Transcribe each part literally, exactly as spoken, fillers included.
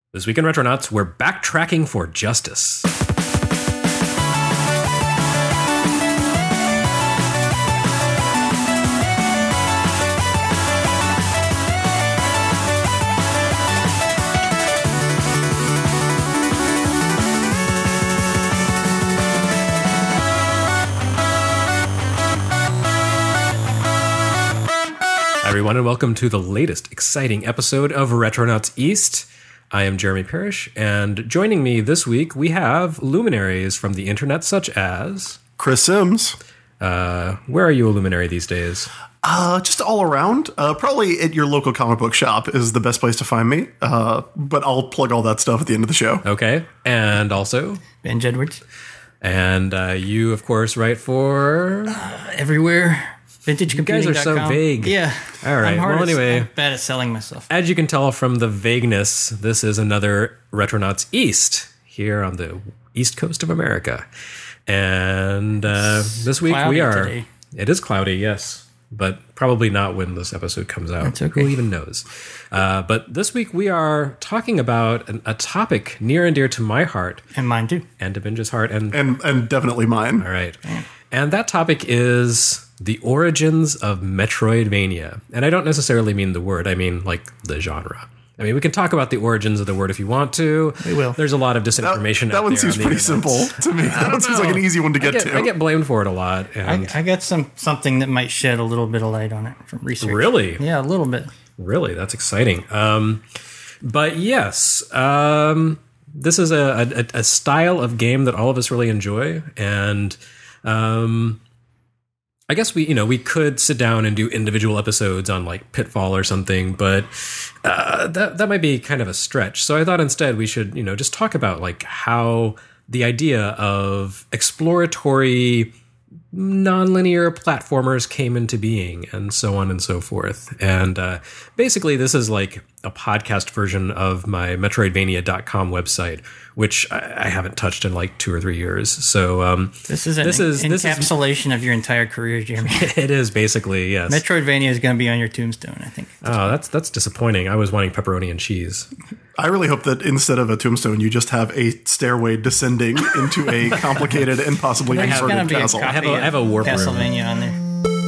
This week in Retronauts, we're backtracking for justice. Hi everyone, and welcome to the latest exciting episode of Retronauts East. I am Jeremy Parrish, and joining me this week, we have luminaries from the internet such as... Chris Sims. Uh, where are you a luminary these days? Uh, just all around. Uh, probably at your local comic book shop is the best place to find me, uh, but I'll plug all that stuff at the end of the show. Okay, and also... Ben Jedwards. And uh, you, of course, write for... Uh, everywhere. Vintage Computing dot com. You guys are so vague. Yeah. All right. I'm hard well, anyway. I'm bad at selling myself. As you can tell from the vagueness, this is another Retronauts East here on the East Coast of America. And uh, this week we are... Today. It is cloudy, yes. But probably not when this episode comes out. That's okay. Who even knows? Uh, but this week we are talking about an, a topic near and dear to my heart. And mine too. And to Benja's heart. And, and, and definitely mine. All right. And that topic is... the origins of Metroidvania. And I don't necessarily mean the word, I mean like the genre. I mean, we can talk about the origins of the word if you want to. We will. There's a lot of disinformation that, that out one there. seems on pretty the simple to me. That one seems like an easy one to get, I get to. I get blamed for it a lot. And I, I got some something that might shed a little bit of light on it from research. Really? Yeah, a little bit. Really? That's exciting. Um, but yes, um, this is a, a, a style of game that all of us really enjoy. And... Um, I guess we, you know, we could sit down and do individual episodes on like Pitfall or something, but uh, that that might be kind of a stretch. So I thought instead we should, you know, just talk about like how the idea of exploratory nonlinear platformers came into being and so on and so forth. And uh, basically this is like a podcast version of my Metroidvania dot com website, which I, I haven't touched in like two or three years. So um, this is an this is, encapsulation this is, of your entire career, Jeremy. It is basically, yes. Metroidvania is going to be on your tombstone, I think. Oh, that's that's disappointing. I was wanting pepperoni and cheese. I really hope that instead of a tombstone, you just have a stairway descending into a complicated and possibly inverted castle. I have a, I have a warp room. Castlevania on there.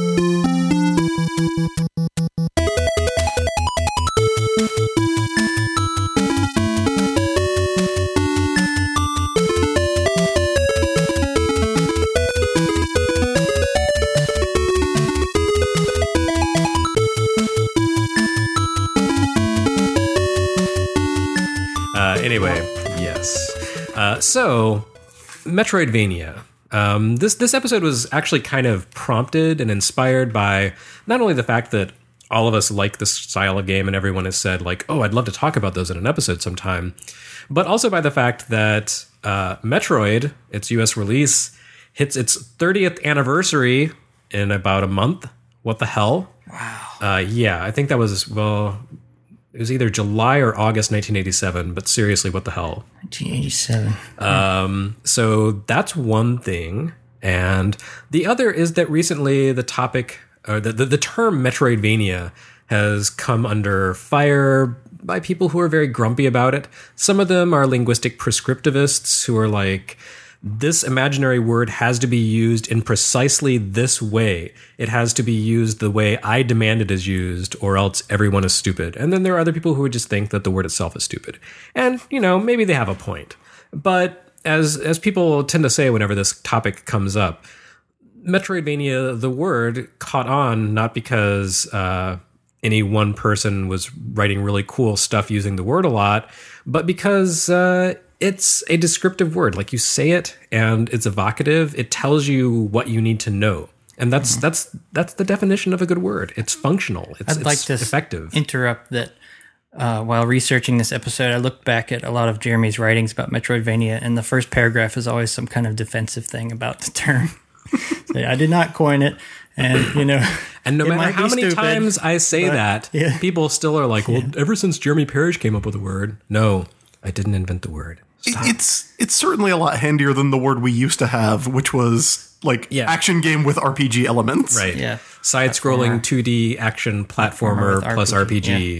Anyway, yes. Uh, so, Metroidvania. Um, this this episode was actually kind of prompted and inspired by not only the fact that all of us like this style of game and everyone has said, like, oh, I'd love to talk about those in an episode sometime, but also by the fact that uh, Metroid, its U S release, hits its thirtieth anniversary in about a month. What the hell? Wow. Uh, yeah, I think that was, well... It was either July or August nineteen eighty-seven, but seriously, what the hell? nineteen eighty-seven. Um, so that's one thing. And the other is that recently the topic, or the, the, the term Metroidvania has come under fire by people who are very grumpy about it. Some of them are linguistic prescriptivists who are like, this imaginary word has to be used in precisely this way. It has to be used the way I demand it is used, or else everyone is stupid. And then there are other people who would just think that the word itself is stupid. And, you know, maybe they have a point. But as as people tend to say whenever this topic comes up, Metroidvania, the word, caught on not because uh, any one person was writing really cool stuff using the word a lot, but because... Uh, It's a descriptive word. Like, you say it and it's evocative. It tells you what you need to know. And that's mm-hmm. that's that's the definition of a good word. It's functional. It's, I'd it's like to effective. interrupt that uh, while researching this episode, I looked back at a lot of Jeremy's writings about Metroidvania, and the first paragraph is always some kind of defensive thing about the term. So, I did not coin it. And, you know, and no matter how many stupid, times I say that, yeah. people still are like, well, yeah. ever since Jeremy Parrish came up with a word. No, I didn't invent the word. Stop. It's it's certainly a lot handier than the word we used to have, which was like yeah. action game with R P G elements. Right. Yeah. Side-scrolling two D action platformer, platformer plus R P G. Yeah.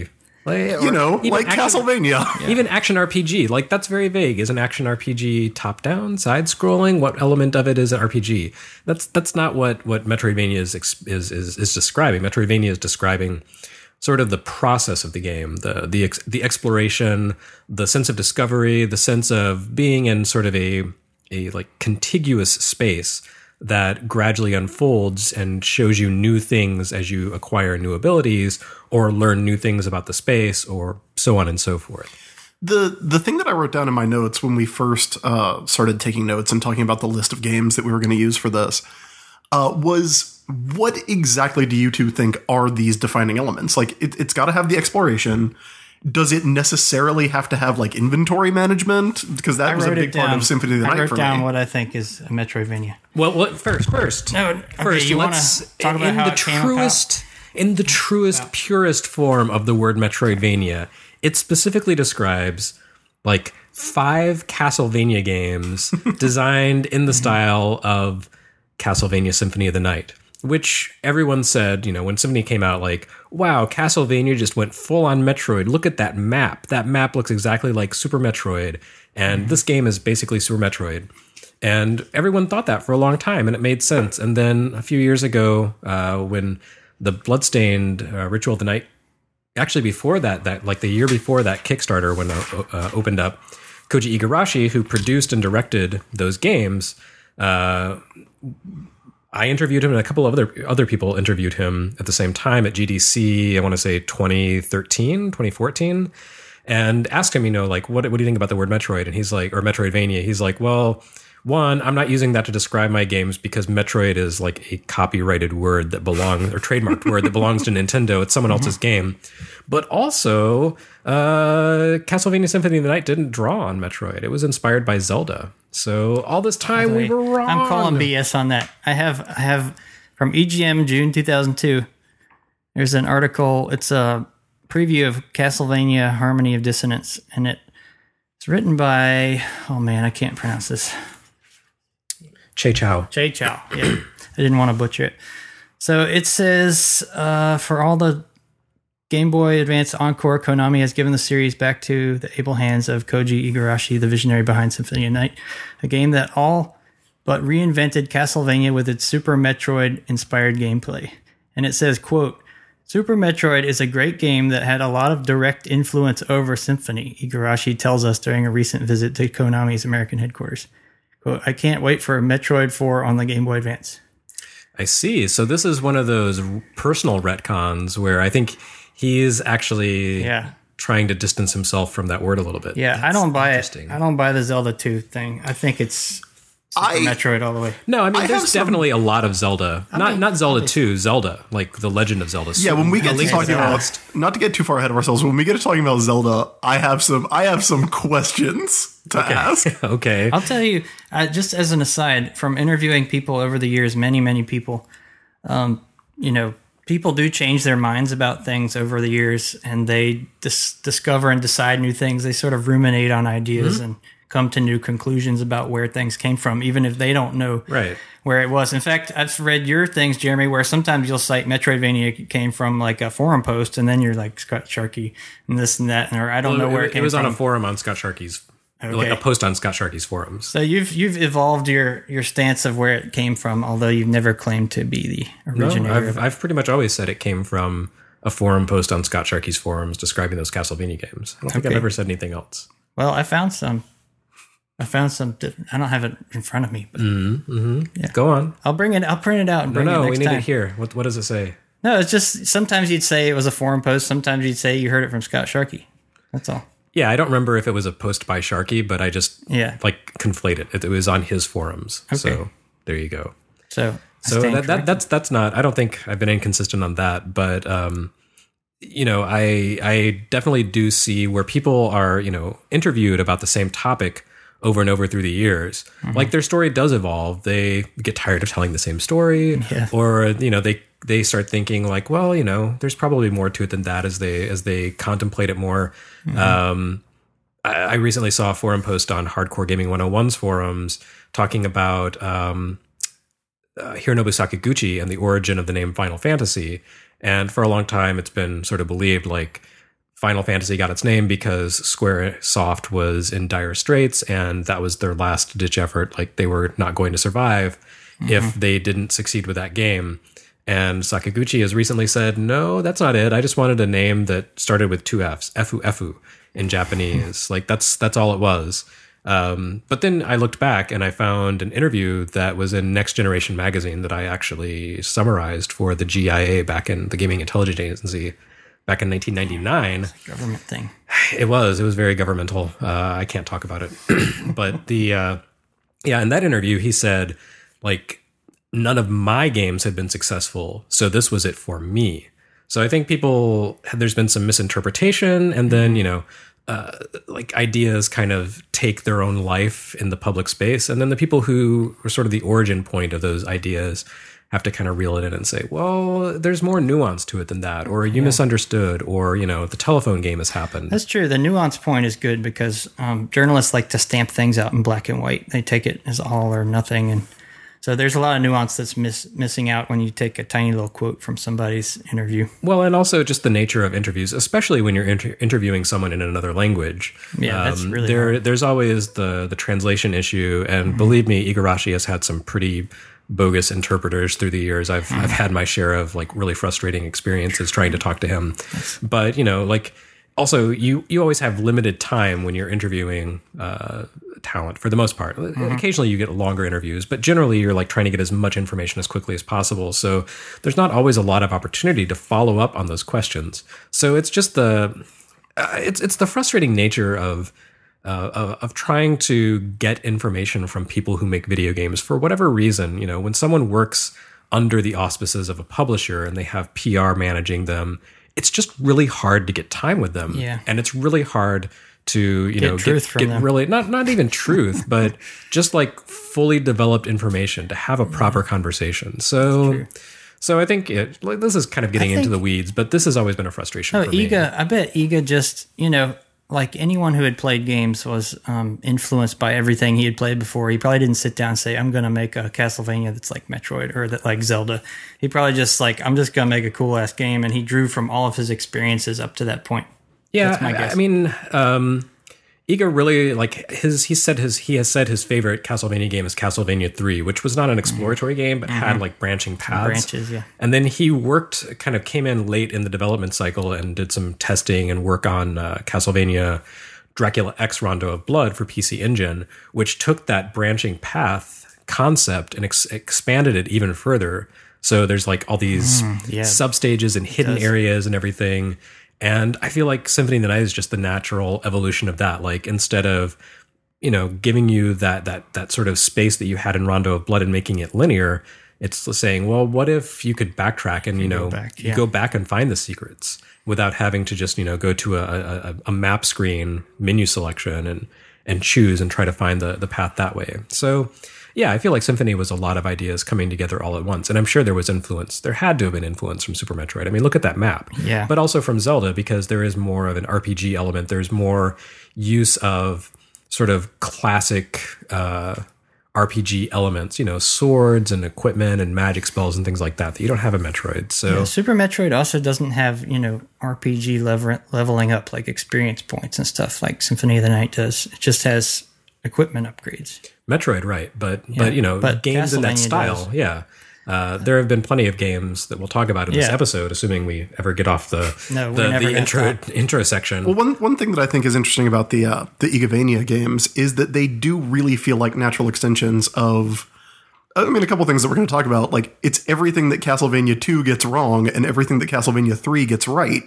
Like, You know, like action, Castlevania. Even action R P G. Like, that's very vague. Is an action R P G top-down, side-scrolling? What element of it is an R P G? That's that's not what, what Metroidvania is, is is is describing. Metroidvania is describing sort of the process of the game, the the ex, the exploration, the sense of discovery, the sense of being in sort of a a like contiguous space that gradually unfolds and shows you new things as you acquire new abilities or learn new things about the space or so on and so forth. The the thing that I wrote down in my notes when we first uh, started taking notes and talking about the list of games that we were going to use for this uh, was, what exactly do you two think are these defining elements? Like, it, it's got to have the exploration. Does it necessarily have to have like inventory management? Because that I was a wrote big it down. part of Symphony of the I Night wrote for down me. what I think is a Metroidvania. Well, what first? First, No, okay, first, you wanna let's talk about in how the it came truest, in the truest, purest form of the word Metroidvania. It specifically describes like five Castlevania games designed in the style of Castlevania Symphony of the Night, which everyone said, you know, when Symphony came out, like, wow, Castlevania just went full on Metroid. Look at that map. That map looks exactly like Super Metroid. And mm-hmm. this game is basically Super Metroid. And everyone thought that for a long time, and it made sense. And then a few years ago, uh, when the Bloodstained uh, Ritual of the Night, actually before that, that like the year before that Kickstarter when uh, uh, opened up, Koji Igarashi, who produced and directed those games, uh, I interviewed him, and a couple of other other people interviewed him at the same time at G D C, I want to say twenty thirteen, twenty fourteen, and asked him, you know, like, what, what do you think about the word Metroid? And he's like, or Metroidvania. He's like, well, one, I'm not using that to describe my games because Metroid is like a copyrighted word that belongs, or trademarked word that belongs to Nintendo. It's someone else's game. But also, uh, Castlevania Symphony of the Night didn't draw on Metroid. It was inspired by Zelda. So all this time we were wrong. I'm calling B S on that. I have I have from E G M June two thousand two. There's an article. It's a preview of Castlevania Harmony of Dissonance, and it, it's written by, oh man, I can't pronounce this. Che Chow. Che Chow. Yeah, I didn't want to butcher it. So it says, uh, for all the Game Boy Advance Encore, Konami has given the series back to the able hands of Koji Igarashi, the visionary behind Symphony of the Night, a game that all but reinvented Castlevania with its Super Metroid-inspired gameplay. And it says, quote, Super Metroid is a great game that had a lot of direct influence over Symphony, Igarashi tells us during a recent visit to Konami's American headquarters. Quote, I can't wait for Metroid four on the Game Boy Advance. I see. So this is one of those personal retcons where I think he's actually yeah. trying to distance himself from that word a little bit. Yeah, That's I don't buy it. I don't buy the Zelda two thing. I think it's Super I, Metroid all the way. No, I mean, I there's definitely some, a lot of Zelda. I not mean, not Zelda two, Zelda, like the Legend of Zelda. Yeah, when we get to talking about, not to get too far ahead of ourselves, when we get to talking about Zelda, I have some I have some questions to okay. ask. Okay. I'll tell you, uh, just as an aside, from interviewing people over the years, many, many people, um, you know, people do change their minds about things over the years, and they dis- discover and decide new things. They sort of ruminate on ideas mm-hmm. and come to new conclusions about where things came from, even if they don't know right. where it was. In fact, I've read your things, Jeremy, where sometimes you'll cite Metroidvania came from like a forum post, and then you're like Scott Sharkey and this and that, and or I don't well, know where it, it came from. It was from. on a forum on Scott Sharkey's, okay. like a post on Scott Sharkey's forums. So you've you've evolved your your stance of where it came from, although you've never claimed to be the originator. No, I've, I've pretty much always said it came from a forum post on Scott Sharkey's forums describing those Castlevania games. I don't think okay. I've ever said anything else. Well, I found some. I found some. I don't have it in front of me. But mm-hmm, mm-hmm. Yeah. Go on. I'll bring it. I'll print it out and bring no, no, it next we need time. it here. What What does it say? No, it's just sometimes you'd say it was a forum post. Sometimes you'd say you heard it from Scott Sharkey. That's all. Yeah, I don't remember if it was a post by Sharkey, but I just yeah. like conflate it. It, it was on his forums. Okay. So there you go. So so that, that that's that's not. I don't think I've been inconsistent on that, but um, you know, I I definitely do see where people are, you know, interviewed about the same topic over and over through the years. Mm-hmm. Like their story does evolve. They get tired of telling the same story, yeah. or you know, they they start thinking like, well, you know, there's probably more to it than that as they as they contemplate it more. Mm-hmm. Um, I, I recently saw a forum post on Hardcore Gaming one oh one's forums talking about um, uh, Hironobu Sakaguchi and the origin of the name Final Fantasy. And for a long time, it's been sort of believed like Final Fantasy got its name because Squaresoft was in dire straits, and that was their last ditch effort. Like, they were not going to survive mm-hmm. if they didn't succeed with that game. And Sakaguchi has recently said, no, that's not it. I just wanted a name that started with two F's, Efu Efu in Japanese. Like, that's that's all it was. Um, but then I looked back and I found an interview that was in Next Generation magazine that I actually summarized for the G I A back in the Gaming Intelligence Agency back in nineteen ninety-nine. It's a government thing. It was. It was very governmental. Uh, I can't talk about it. But the, uh, yeah, in that interview, he said, like, none of my games had been successful, so this was it for me. So I think people, there's been some misinterpretation, and then, you know, uh, like ideas kind of take their own life in the public space, and then the people who are sort of the origin point of those ideas have to kind of reel it in and say, well, there's more nuance to it than that, or you yeah. misunderstood, or, you know, the telephone game has happened. That's true. The nuance point is good because um, journalists like to stamp things out in black and white. They take it as all or nothing, and so there's a lot of nuance that's miss, missing out when you take a tiny little quote from somebody's interview. Well, and also just the nature of interviews, especially when you're inter- interviewing someone in another language. Yeah, um, that's really there. hard. There's always the the translation issue, and mm-hmm. believe me, Igarashi has had some pretty bogus interpreters through the years. I've mm-hmm. I've had my share of like really frustrating experiences trying to talk to him. But you know, like also you you always have limited time when you're interviewing uh, talent for the most part. Mm-hmm. Occasionally you get longer interviews, but generally you're like trying to get as much information as quickly as possible. So there's not always a lot of opportunity to follow up on those questions. So it's just the uh, it's it's the frustrating nature of uh, of, of trying to get information from people who make video games for whatever reason. You know, when someone works under the auspices of a publisher and they have P R managing them, it's just really hard to get time with them. Yeah. And it's really hard to, you get know, truth get, from get them. really, not, not even truth, but just like fully developed information to have a proper yeah. conversation. So, so I think it, like, this is kind of getting think, into the weeds, but this has always been a frustration no, for me. Iga, I bet Iga just, you know, like anyone who had played games was um, influenced by everything he had played before. He probably didn't sit down and say, I'm going to make a Castlevania that's like Metroid or that like Zelda. He probably just like, I'm just going to make a cool ass game. And he drew from all of his experiences up to that point. Yeah. That's my guess. I, I mean, um, Iga really like his, he said his, he has said his favorite Castlevania game is Castlevania three, which was not an exploratory mm-hmm. game, but mm-hmm. had like branching paths. Branches, yeah. And then he worked, kind of came in late in the development cycle and did some testing and work on uh, Castlevania Dracula X Rondo of Blood for P C Engine, which took that branching path concept and ex- expanded it even further. So there's like all these mm, yeah. substages and hidden areas and everything. And I feel like Symphony of the Night is just the natural evolution of that. Like instead of, you know, giving you that that that sort of space that you had in Rondo of Blood and making it linear, it's saying, well, what if you could backtrack and, you know, go back, yeah. you go back and find the secrets without having to just, you know, go to a, a, a map screen menu selection and and choose and try to find the the path that way. So yeah, I feel like Symphony was a lot of ideas coming together all at once. And I'm sure there was influence. There had to have been influence from Super Metroid. I mean, look at that map. Yeah. But also from Zelda, because there is more of an R P G element. There's more use of sort of classic uh, R P G elements, you know, swords and equipment and magic spells and things like that that you don't have in Metroid. So yeah, Super Metroid also doesn't have, you know, R P G lever- leveling up like experience points and stuff like Symphony of the Night does. It just has equipment upgrades. Metroid, right. But, yeah, but you know, but games in that style, does. yeah. Uh, there have been plenty of games that we'll talk about in this yeah. episode, assuming we ever get off the no, the, never the intro intro section. Well, one one thing that I think is interesting about the uh, the Igavania games is that they do really feel like natural extensions of. I mean, a couple things that we're going to talk about. Like, it's everything that Castlevania two gets wrong and everything that Castlevania three gets right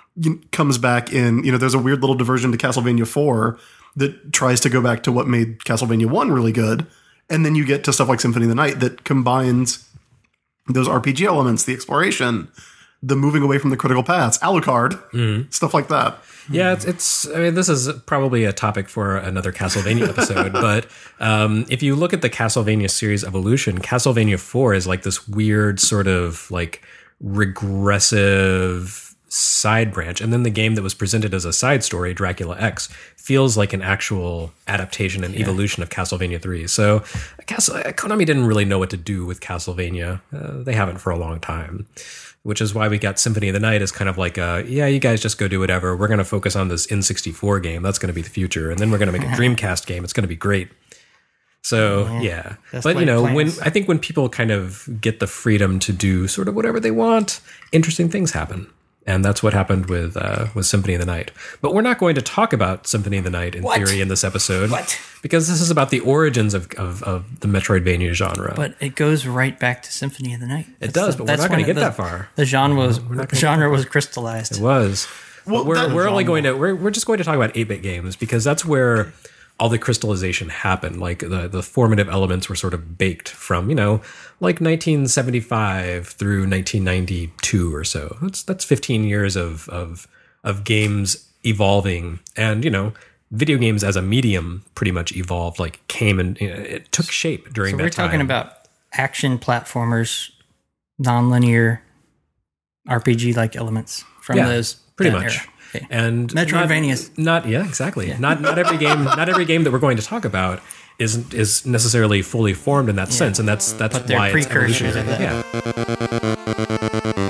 comes back in. You know, there's a weird little diversion to Castlevania four that tries to go back to what made Castlevania one really good. And then you get to stuff like Symphony of the Night that combines those R P G elements, the exploration, the moving away from the critical paths, Alucard, mm. stuff like that. Yeah, it's, it's, I mean, this is probably a topic for another Castlevania episode, but um, if you look at the Castlevania series evolution, Castlevania four is like this weird sort of like regressive side branch. And then the game that was presented as a side story, Dracula X, feels like an actual adaptation and yeah. evolution of Castlevania three. So Castle, Konami didn't really know what to do with Castlevania. Uh, they haven't for a long time, which is why we got Symphony of the Night as kind of like, a, yeah, you guys just go do whatever. We're going to focus on this N sixty-four game. That's going to be the future. And then we're going to make a Dreamcast game. It's going to be great. So, yeah. yeah. But, you know, when I think when people kind of get the freedom to do sort of whatever they want, interesting things happen. And that's what happened with uh, with Symphony of the Night. But we're not going to talk about Symphony of the Night in what? theory in this episode. What? Because this is about the origins of, of, of the Metroidvania genre. But it goes right back to Symphony of the Night. It does, the, but we're not going to get the, that far. The genre was the genre was crystallized. It was. Well, we're we're only genre. going to we're we're just going to talk about eight-bit games because that's where all the crystallization happened. Like the, the formative elements were sort of baked from, you know, like nineteen seventy-five through nineteen ninety-two or so. That's that's fifteen years of of of games evolving, and you know, video games as a medium pretty much evolved, like came and you know, it took shape during so that we're time. We're talking about action platformers, nonlinear R P G like elements from yeah, those pretty much. Era. Okay. And Metroidvanias. Not, not yeah, exactly. Yeah. Not not every game. Not every game that we're going to talk about is is necessarily fully formed in that yeah. sense, and that's that's but why it's precursors evolutionary. of that. Yeah.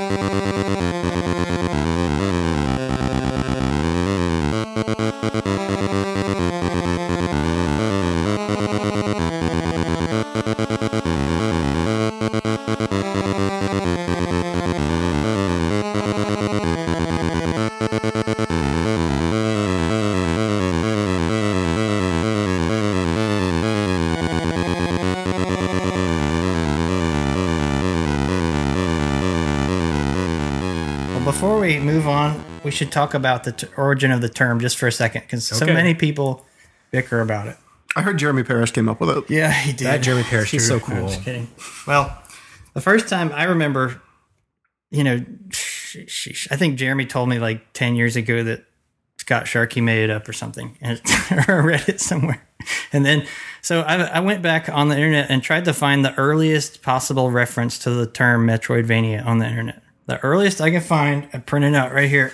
Before we move on, we should talk about the t- origin of the term just for a second, because okay. so many people bicker about it. I heard Jeremy Parrish came up with it. Yeah, he did. That Jeremy Parrish, he's so cool. I'm just kidding. Well, the first time I remember, you know, sheesh, I think Jeremy told me like ten years ago that Scott Sharkey made it up or something, and I read it somewhere. And then, so I, I went back on the internet and tried to find the earliest possible reference to the term Metroidvania on the internet. The earliest I can find, I printed out right here,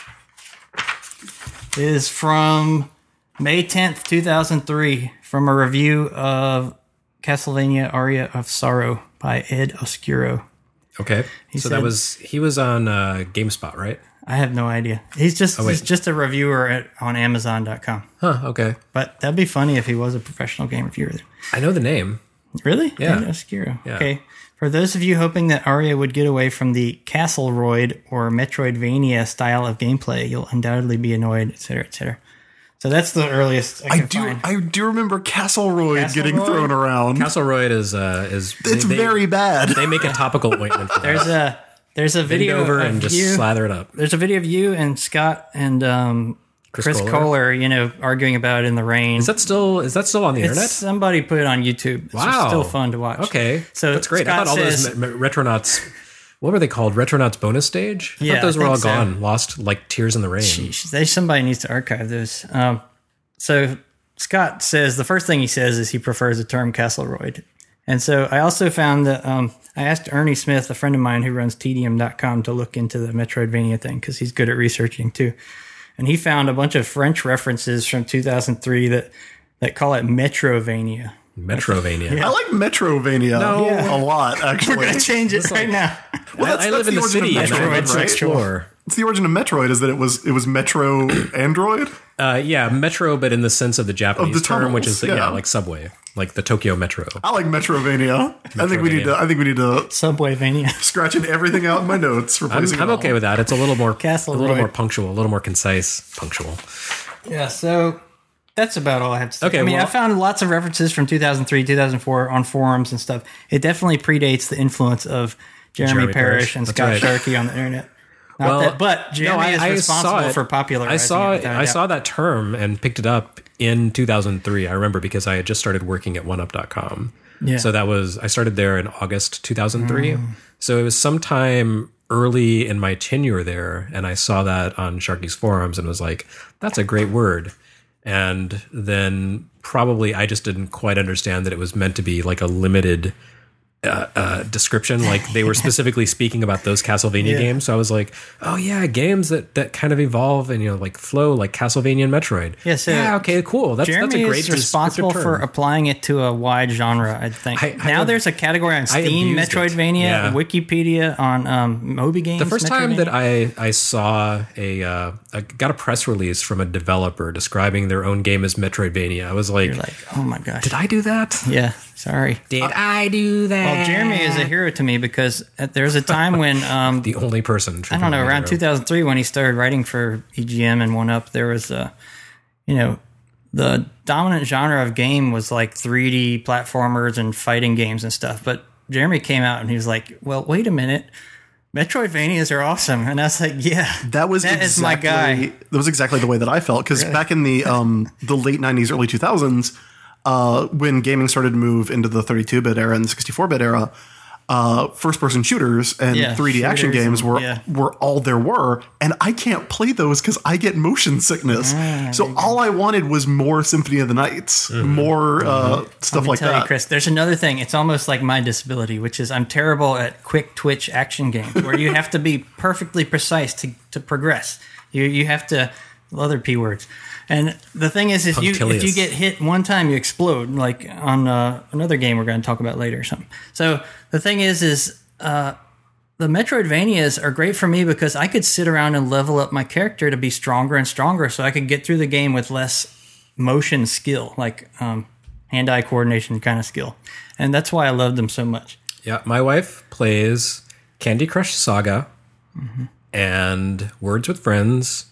is from May tenth, two thousand three, from a review of Castlevania Aria of Sorrow by Ed Oscuro. Okay. He so said, that was, he was on uh, GameSpot, right? I have no idea. He's just oh, he's just a reviewer at, on Amazon dot com. Huh, okay. But that'd be funny if he was a professional game reviewer. I know the name. Really? Yeah. Ed Oscuro. Yeah. Okay. For those of you hoping that Aria would get away from the Castleroid or Metroidvania style of gameplay, you'll undoubtedly be annoyed, et cetera, et cetera. So that's the earliest I, I can do. find. I do remember Castleroid, Castleroid? getting thrown around. Castleroid is uh, is it's they, very bad. They make a topical ointment for There's that. a there's a video Bend over of and just you, slather it up. There's a video of you and Scott and um, Chris, Chris Kohler? Kohler, you know, arguing about it in the rain. Is that still is that still on the It's, internet? Somebody put it on YouTube. It's Wow, still fun to watch. Okay, so that's great. Scott I thought all says, those me- me- Retronauts. What were they called? Retronauts bonus stage? I Yeah, thought those I were all think so. gone, lost like tears in the rain. Sheesh, they, somebody needs to archive those. Um, so Scott says the first thing he says is he prefers the term Castleroid. And so I also found that um, I asked Ernie Smith, a friend of mine who runs tedium dot com, to look into the Metroidvania thing because he's good at researching too. And he found a bunch of French references from two thousand three that, that call it Metrovania. Metrovania. I like Metrovania No. a lot, actually. We're going to change it right now. Well, I, I live in the city and I like to right? explore. It's the origin of Metroid, is that it was it was Metro Android? Uh, yeah, metro, but in the sense of the Japanese Of the term, which is tunnels, the, yeah. yeah. like subway, like the Tokyo Metro. I like Metrovania. I think we need to I think we need to Subwayvania. scratching everything out in my notes, I'm, replacing I'm it all. okay with that. It's a little more Castleroid. a little more punctual, a little more concise, punctual. Yeah, so that's about all I have to say. Okay, I mean, well- I found lots of references from two thousand three, two thousand four on forums and stuff. It definitely predates the influence of Jeremy, Jeremy Parrish Parrish, and that's Scott right. Sharkey on the internet. Not Well, that, but Jeremy no, I- is I responsible saw it. for popularizing I saw it. it. without a I doubt. saw that term and picked it up in two thousand three. I remember because I had just started working at one up dot com. Yeah. So that was I started there in August two thousand three. Mm. So it was sometime early in my tenure there, and I saw that on Sharky's forums and was like, "That's a great word." And then probably I just didn't quite understand that it was meant to be like a limited uh, uh, description. Like they were specifically speaking about those Castlevania Yeah. games. So I was like, oh yeah, games that, that kind of evolve and, you know, like flow like Castlevania and Metroid. Yeah, so yeah, okay, cool. That's, Jeremy that's a great is responsible descriptive for term. applying it to a wide genre, I think. I- I now ab- there's a category on Steam, abused it. Metroidvania, Yeah. Wikipedia, on um, Moby Games. The first time that Metroidvania. I, I saw a, uh, I got a press release from a developer describing their own game as Metroidvania. I was like, You're like, oh my gosh. did I do that? Yeah, sorry. Did I do that? Well, Jeremy is a hero to me because there's a time when um, the only person. I don't know, around two thousand three when he started writing for E G M and one up, there was a, you know, the dominant genre of game was like three D platformers and fighting games and stuff. But Jeremy came out and he was like, well, wait a minute. Metroidvanias are awesome. And I was like, yeah, That was that is exactly, my guy. That was exactly the way that I felt because back in the um, the late nineties, early two thousands, uh, when gaming started to move into the thirty-two bit era and the sixty-four bit era, uh, first-person shooters and Yeah, three D action shooters games and- were yeah. were all there were, and I can't play those because I get motion sickness. so all I wanted was more Symphony of the Nights, more uh, stuff Let me like tell that. you, Chris, there's another thing. It's almost like my disability, which is I'm terrible at quick twitch action games where you have to be perfectly precise to, to progress. You you have to other p words. And the thing is, if you if Punctilious. you get hit one time, you explode. Like on uh, another game we're going to talk about later or something. So the thing is, is uh, the Metroidvanias are great for me because I could sit around and level up my character to be stronger and stronger, so I could get through the game with less motion skill, like um, hand-eye coordination kind of skill. And that's why I love them so much. Yeah, my wife plays Candy Crush Saga Mm-hmm. and Words with Friends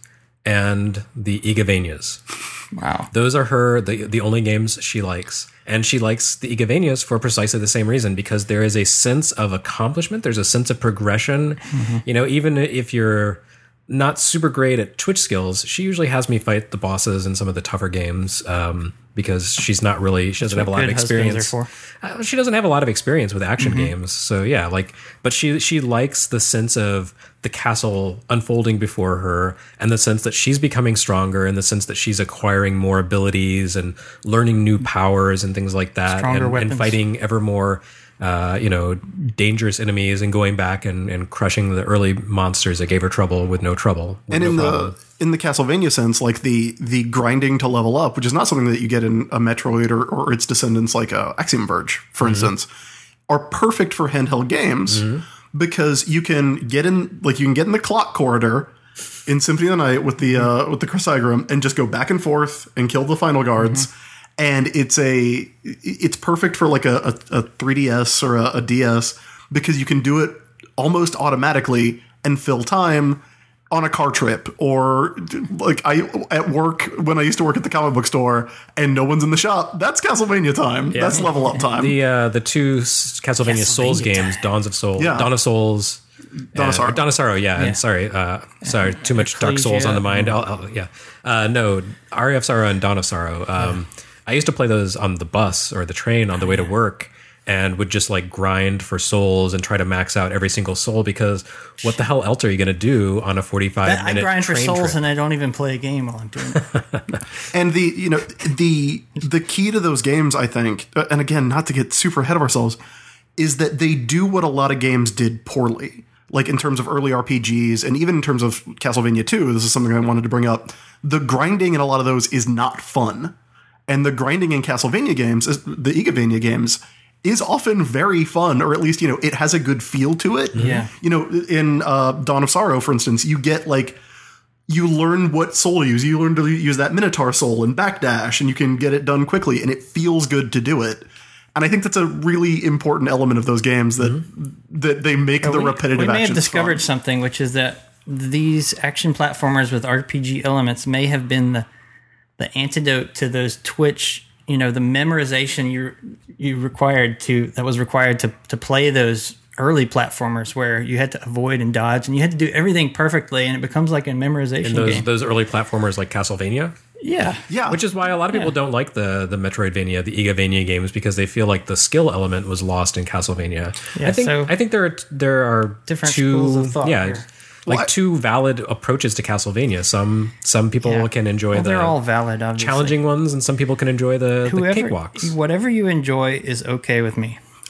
and the Igavanias. Wow. Those are her the the only games she likes. And she likes the Igavanias for precisely the same reason, because there is a sense of accomplishment, there's a sense of progression. Mm-hmm. You know, even if you're not super great at Twitch skills, she usually has me fight the bosses in some of the tougher games, um, because she's not really, she doesn't have a lot of good husbands experience. are for. Uh, she doesn't have a lot of experience with action Mm-hmm. games. So yeah, like, but she, she likes the sense of the castle unfolding before her, and the sense that she's becoming stronger, and the sense that she's acquiring more abilities and learning new powers and things like that, Stronger and, weapons. and fighting ever more, uh, you know, dangerous enemies, and going back and, and crushing the early monsters that gave her trouble with no trouble. with And no in problem. the in the Castlevania sense, like the the grinding to level up, which is not something that you get in a Metroid or, or its descendants, like uh, Axiom Verge, for Mm-hmm. instance, are perfect for handheld games because you can get in, like you can get in the clock corridor in Symphony of the Night with the uh, with the Chrysagram and just go back and forth and kill the final guards. And it's a it's perfect for like a, a, a three D S or a, a D S because you can do it almost automatically and fill time on a car trip, or like I at work when I used to work at the comic book store and no one's in the shop. That's Castlevania time. That's level up time. The uh, the two s- Castlevania, Souls Castlevania games, Dawns of Souls, Yeah. Dawn of Souls, Dawn of Sorrow. uh, Dawn of Sorrow, yeah. And sorry, uh, sorry, too much Dark Souls on the mind. I'll, I'll, yeah, uh, no, Aria of Sorrow and Dawn of Sorrow. Um, I used to play those on the bus or the train on the way to work, and would just like grind for souls and try to max out every single soul, because what the hell else are you going to do on a forty-five That, I minute grind for train souls trip? and I don't even play a game while I'm doing it. And the you know the the key to those games, I think, uh, and again, not to get super ahead of ourselves, is that they do what a lot of games did poorly. Like in terms of early R P Gs, and even in terms of Castlevania two, this is something I wanted to bring up. The grinding in a lot of those is not fun, and the grinding in Castlevania games, is- the Igavania games, is often very fun, or at least, you know, it has a good feel to it. Yeah. You know, in uh, Dawn of Sorrow, for instance, you get like, you learn what soul to use. You learn to use that Minotaur soul and backdash, and you can get it done quickly, and it feels good to do it. And I think that's a really important element of those games, that that they make the we, repetitive we may have actions discovered fun. something, which is that these action platformers with R P G elements may have been the the antidote to those Twitch, you know, the memorization you you required to that was required to to play those early platformers where you had to avoid and dodge and you had to do everything perfectly, and it becomes like a memorization And those game. those early platformers like Castlevania. yeah, Yeah. Which is why a lot of people Yeah. don't like the the Metroidvania, the Igavania games, because they feel like the skill element was lost in Castlevania. Yeah, I think so- I think there are there are Different two schools of thought yeah, here. like Well, I- two valid approaches to Castlevania. Some some people Yeah. can enjoy well, the they're all valid, obviously. challenging ones, and some people can enjoy the, the Whoever, cakewalks. whatever you enjoy is okay with me.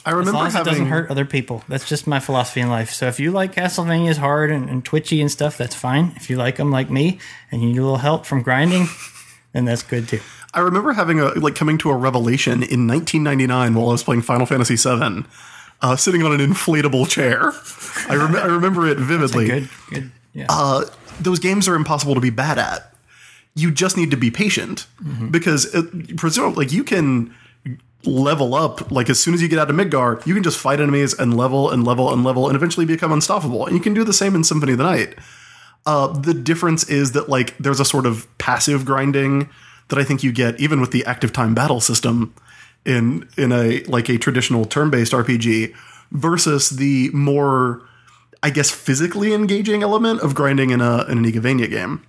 I As remember long as having it doesn't hurt other people. That's just my philosophy in life. So if you like Castlevania's hard and, and twitchy and stuff, that's fine. If you like them like me and you need a little help from grinding, then that's good too. I remember having a like coming to a revelation in nineteen ninety-nine while I was playing Final Fantasy seven, uh, sitting on an inflatable chair. I, rem- I remember it vividly. Good, good. Yeah. Uh, those games are impossible to be bad at. You just need to be patient mm-hmm. because it, presumably, like you can level up. Like as soon as you get out of Midgar, you can just fight enemies and level and level and level and eventually become unstoppable. And you can do the same in Symphony of the Night. Uh, the difference is that like there's a sort of passive grinding that I think you get even with the active time battle system in in a like a traditional turn-based R P G versus the more, I guess, physically engaging element of grinding in a in an Igavania game.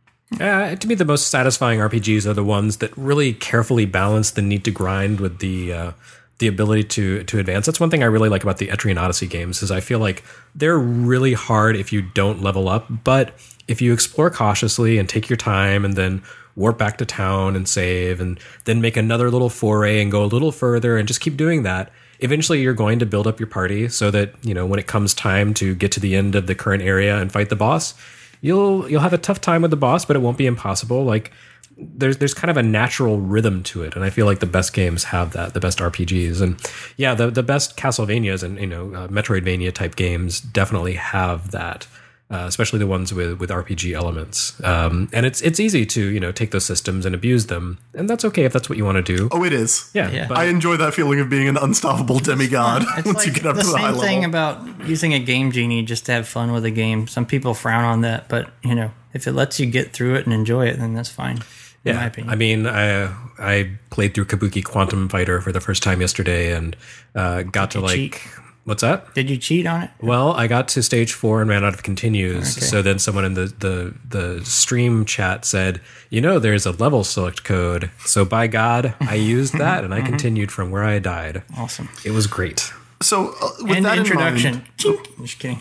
Uh, to me, the most satisfying R P Gs are the ones that really carefully balance the need to grind with the uh, the ability to to advance. That's one thing I really like about the Etrian Odyssey games is I feel like they're really hard if you don't level up, but if you explore cautiously and take your time and then warp back to town and save and then make another little foray and go a little further and just keep doing that, eventually you're going to build up your party so that, you know, when it comes time to get to the end of the current area and fight the boss, you'll you'll have a tough time with the boss, but it won't be impossible. Like there's there's kind of a natural rhythm to it, and I feel like the best games have that, the best R P Gs. And yeah, the the best Castlevanias and, you know, uh, Metroidvania type games definitely have that. Uh, especially the ones with, with R P G elements. Um, and it's it's easy to, you know, take those systems and abuse them. And that's okay if that's what you want to do. Oh, it is. Yeah. Yeah. But I enjoy that feeling of being an unstoppable demigod It's once like you get up the to the same high level. thing about using a game genie just to have fun with a game. Some people frown on that, but, you know, if it lets you get through it and enjoy it, then that's fine, in yeah, my opinion. I mean, I I played through Kabuki Quantum Fighter for the first time yesterday and uh, got to you like... cheat? What's that? Did you cheat on it? Well, I got to stage four and ran out of continues. Okay. So then someone in the, the, the stream chat said, you know, there's a level select code. So by God, I used that and I continued from where I died. Awesome. It was great. So uh, with And that introduction. in mind, Chink. Just kidding.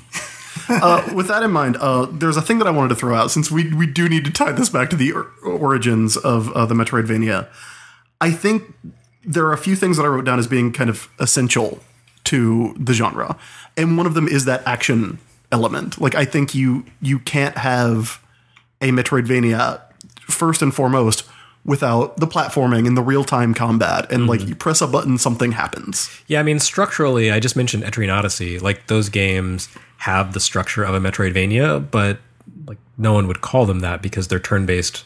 uh, with that in mind, uh, there's a thing that I wanted to throw out since we we do need to tie this back to the or- origins of uh, the Metroidvania. I think there are a few things that I wrote down as being kind of essential to the genre, and one of them is that action element. Like I think you you can't have a Metroidvania first and foremost without the platforming and the real-time combat and mm-hmm. like you press a button, something happens. Yeah, I mean structurally, I just mentioned Etrian Odyssey. Like those games have the structure of a Metroidvania, but like no one would call them that because they're turn-based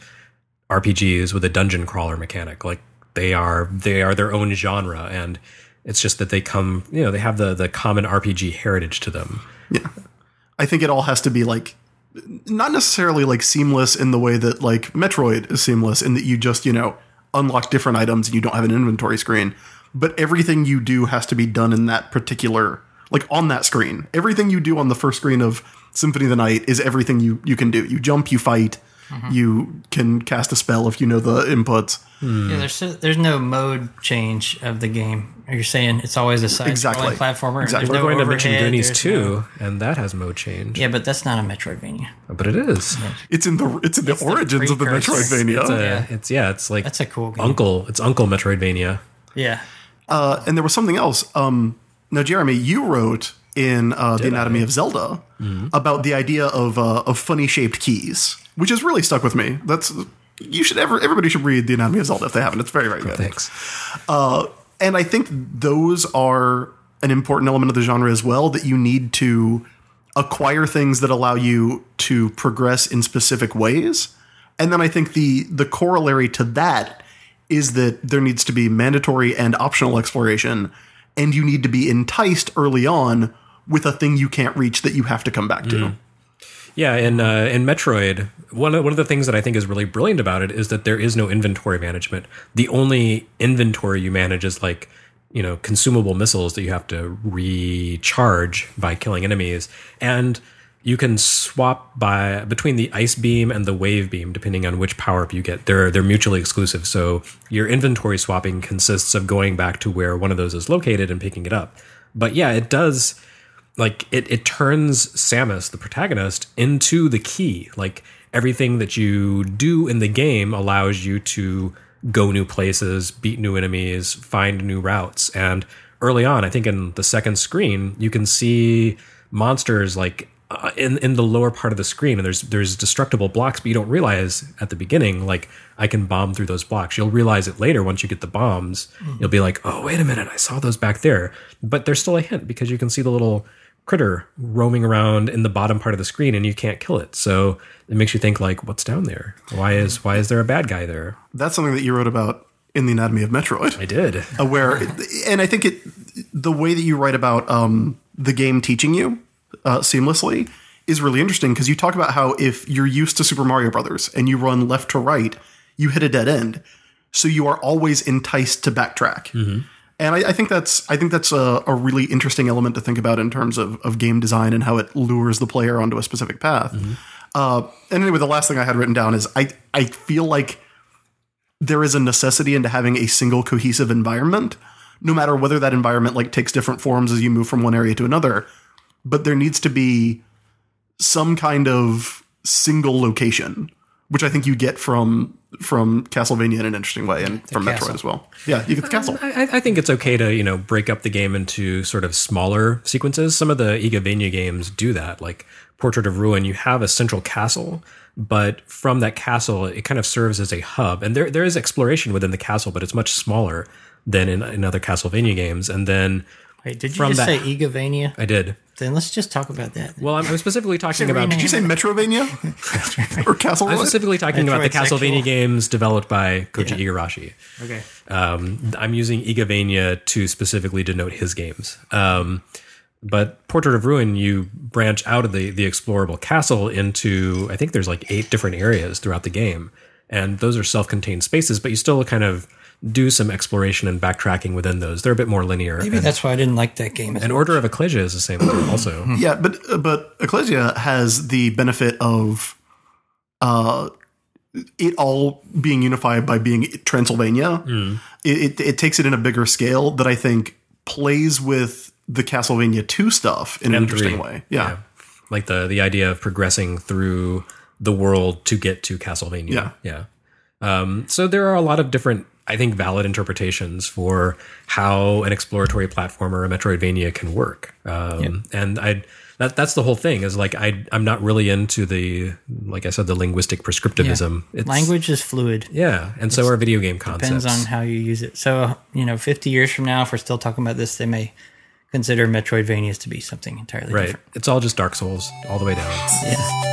R P Gs with a dungeon crawler mechanic. Like they are they are their own genre, and it's just that they come, you know, they have the the common R P G heritage to them. Yeah. I think it all has to be like, not necessarily like seamless in the way that like Metroid is seamless in that you just, you know, unlock different items and you don't have an inventory screen, but everything you do has to be done in that particular, like on that screen. Everything you do on the first screen of Symphony of the Night is everything you, you can do. You jump, you fight, mm-hmm. you can cast a spell if you know the inputs. Hmm. Yeah, there's there's no mode change of the game. You're saying it's always a side exactly. platformer. Exactly. There's We're no going to mention overhead, Goonies there's too, no- and that has mode change. Yeah, but that's not a Metroidvania. But it is. It's in the it's in the It's the origins of the precursor. Metroidvania. It's, a, Yeah. it's yeah, it's like That's a cool game. Uncle. It's Uncle Metroidvania. Yeah. Uh, and there was something else. Um, now, Jeremy, you wrote in uh, The Anatomy I? of Zelda Mm-hmm. about the idea of uh, of funny shaped keys, which has really stuck with me. That's you should ever everybody should read The Anatomy of Zelda if they haven't. It's very very good. Thanks. Uh, and I think those are an important element of the genre as well, that you need to acquire things that allow you to progress in specific ways. And then I think the the corollary to that is that there needs to be mandatory and optional exploration, and you need to be enticed early on with a thing you can't reach that you have to come back to. Mm. Yeah, in uh, in Metroid, one of, one of the things that I think is really brilliant about it is that there is no inventory management. The only inventory you manage is like, you know, consumable missiles that you have to recharge by killing enemies, and you can swap by between the ice beam and the wave beam depending on which power up you get. They're they're mutually exclusive. So your inventory swapping consists of going back to where one of those is located and picking it up. But yeah, it does. Like, it, it turns Samus, the protagonist, into the key. Like, everything that you do in the game allows you to go new places, beat new enemies, find new routes. And early on, I think in the second screen, you can see monsters like uh, in in the lower part of the screen, and there's there's destructible blocks, but you don't realize at the beginning, like, I can bomb through those blocks. You'll realize it later once you get the bombs. Mm-hmm. You'll be like, oh, wait a minute, I saw those back there. But there's still a hint because you can see the little critter roaming around in the bottom part of the screen, and you can't kill it. So it makes you think, like, what's down there? Why is why is there a bad guy there? That's something that you wrote about in the Anatomy of Metroid. I did. Uh, where, and I think it, the way that you write about um, the game teaching you uh, seamlessly is really interesting, because you talk about how if you're used to Super Mario Brothers and you run left to right, you hit a dead end. So you are always enticed to backtrack. Mm-hmm. And I, I think that's I think that's a, a really interesting element to think about in terms of, of game design and how it lures the player onto a specific path. Mm-hmm. Uh, and anyway, the last thing I had written down is I I feel like there is a necessity into having a single cohesive environment, no matter whether that environment like takes different forms as you move from one area to another. But there needs to be some kind of single location, which I think you get from from Castlevania in an interesting way, and the from castle. Metroid as well. Yeah, you get the castle. I, I think it's okay to, you know, break up the game into sort of smaller sequences. Some of the Igavania games do that, like Portrait of Ruin. You have a central castle, but from that castle, it kind of serves as a hub. And there there is exploration within the castle, but it's much smaller than in, in other Castlevania games. And then Wait, did you just that, say Igavania? I did. Then let's just talk about that. Well, I'm specifically talking about... Did you say Metrovania? Or Castle? I'm specifically talking Metroid about the Castlevania sexual. games developed by Koji Yeah. Igarashi. Okay. Um, I'm using Igavania to specifically denote his games. Um, but Portrait of Ruin, you branch out of the, the explorable castle into, I think there's like eight different areas throughout the game. And those are self-contained spaces, but you still kind of do some exploration and backtracking within those. They're a bit more linear. Maybe and, that's why I didn't like that game. and Order of Ecclesia is the same way also. Yeah, but but Ecclesia has the benefit of uh, it all being unified by being Transylvania. Mm. It, it it takes it in a bigger scale that I think plays with the Castlevania two stuff in an interesting three. way. Yeah. yeah. Like the, the idea of progressing through the world to get to Castlevania. Yeah. Yeah. Um, so there are a lot of different, I think, valid interpretations for how an exploratory platformer, a Metroidvania, can work. Um, yep. And I that that's the whole thing. Is like I I'm not really into the, like I said, the linguistic prescriptivism. Yeah. It's, Language is fluid. Yeah, and it's, so are video game concepts. Depends on how you use it. So you know, fifty years from now, if we're still talking about this, they may consider Metroidvanias to be something entirely right. different. It's all just Dark Souls all the way down. Yeah.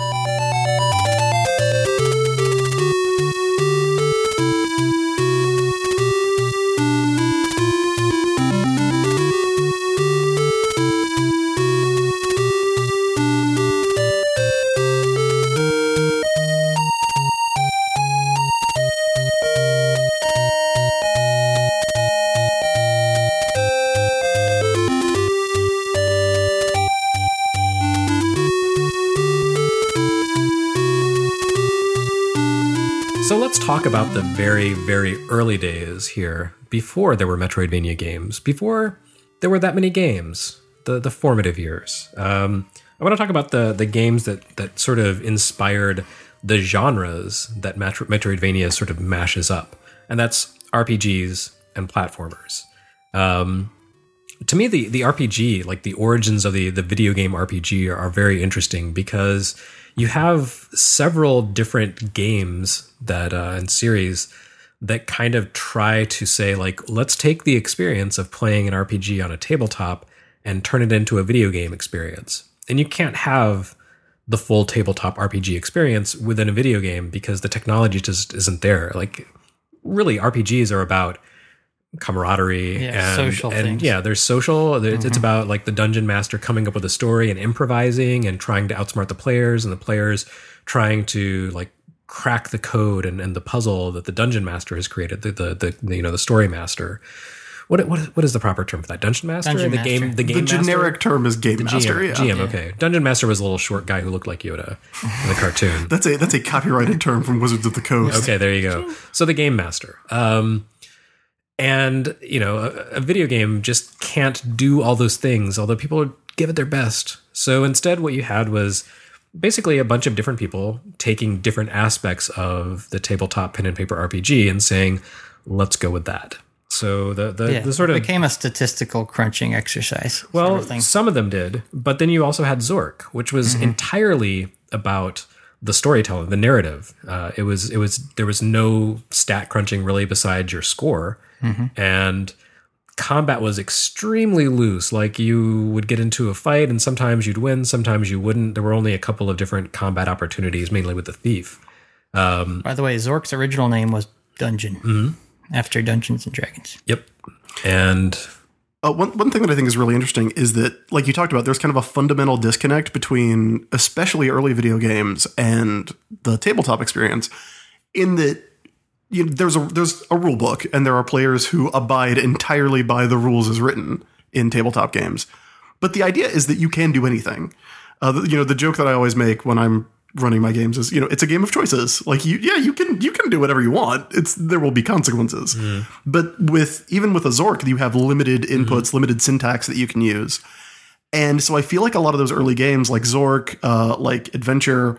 So let's talk about the very, very early days here, before there were Metroidvania games, before there were that many games, the the formative years. Um, I want to talk about the the games that that sort of inspired the genres that Metro- Metroidvania sort of mashes up, and that's R P Gs and platformers. Um, to me, the the R P G, like the origins of the the video game R P G, are, are very interesting because you have several different games that uh, and series that kind of try to say, like, let's take the experience of playing an R P G on a tabletop and turn it into a video game experience. And you can't have the full tabletop R P G experience within a video game because the technology just isn't there. Like, really, R P Gs are about camaraderie yeah, and social and things. yeah, there's social. It's, Mm-hmm. it's about like the dungeon master coming up with a story and improvising and trying to outsmart the players, and the players trying to like crack the code and, and the puzzle that the dungeon master has created. The, the the the you know the story master. What what what is the proper term for that? Dungeon master. Dungeon the master. game. The game. The master? generic term is game The master. G M. Yeah. G M. Yeah. Okay. Dungeon master was a little short guy who looked like Yoda in the cartoon. That's a that's a copyrighted term from Wizards of the Coast. Okay, there you go. So the game master. Um, and, you know, a, a video game just can't do all those things, although people give it their best. So instead, what you had was basically a bunch of different people taking different aspects of the tabletop pen and paper R P G and saying, let's go with that. So the the, Yeah, the sort it of became a statistical crunching exercise. well, sort of thing. some of them did, but then you also had Zork, which was Mm-hmm. entirely about the storytelling, the narrative. Uh, it was it was there was no stat crunching really besides your score, Mm-hmm. and combat was extremely loose. Like you would get into a fight, and sometimes you'd win, sometimes you wouldn't. There were only a couple of different combat opportunities, mainly with the thief. By the way, Zork's original name was Dungeon, Mm-hmm. after Dungeons and Dragons. Yep, and Uh, one one thing that I think is really interesting is that, like you talked about, there's kind of a fundamental disconnect between especially early video games and the tabletop experience, in that you know, there's a there's a rule book and there are players who abide entirely by the rules as written in tabletop games, but the idea is that you can do anything. Uh, the, you know, the joke that I always make when I'm running my games is, you know, it's a game of choices. Like you, yeah, you can, you can do whatever you want. It's, there will be consequences, mm. but with, even with a Zork, you have limited inputs, mm-hmm. limited syntax that you can use. And so I feel like a lot of those early games like Zork, uh, like Adventure,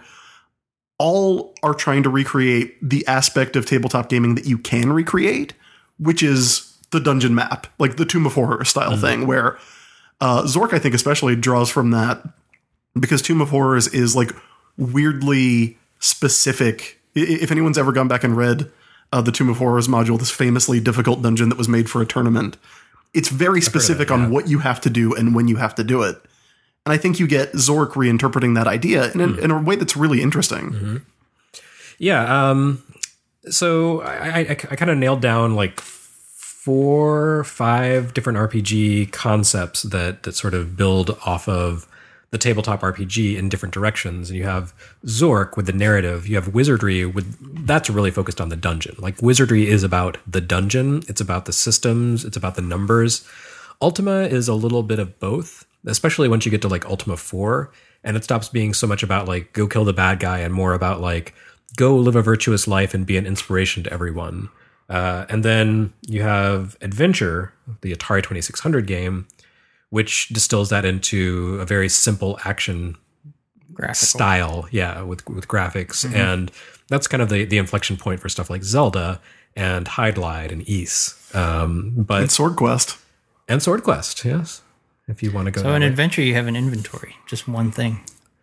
all are trying to recreate the aspect of tabletop gaming that you can recreate, which is the dungeon map, like the Tomb of Horror style mm-hmm. thing, where, uh, Zork, I think especially draws from that, because Tomb of Horrors is like weirdly specific. If anyone's ever gone back and read uh, the Tomb of Horrors module, this famously difficult dungeon that was made for a tournament, it's very specific that, yeah. on what you have to do and when you have to do it. And I think you get Zork reinterpreting that idea in, mm. in a way that's really interesting. Mm-hmm. Yeah. Um, so I, I, I kind of nailed down like four, five different R P G concepts that that sort of build off of the tabletop R P G in different directions. And you have Zork with the narrative. You have Wizardry with that's really focused on the dungeon. Like Wizardry is about the dungeon. It's about the systems. It's about the numbers. Ultima is a little bit of both, especially once you get to like Ultima four, and it stops being so much about like go kill the bad guy and more about like go live a virtuous life and be an inspiration to everyone. Uh, and then you have Adventure, the Atari twenty-six hundred game, which distills that into a very simple action Graphical. style, yeah, with with graphics, mm-hmm. and that's kind of the the inflection point for stuff like Zelda and High Glide and Ys, um, but and Sword Quest and Sword Quest, yes, if you want to go. So in way. Adventure, you have an inventory, just one thing.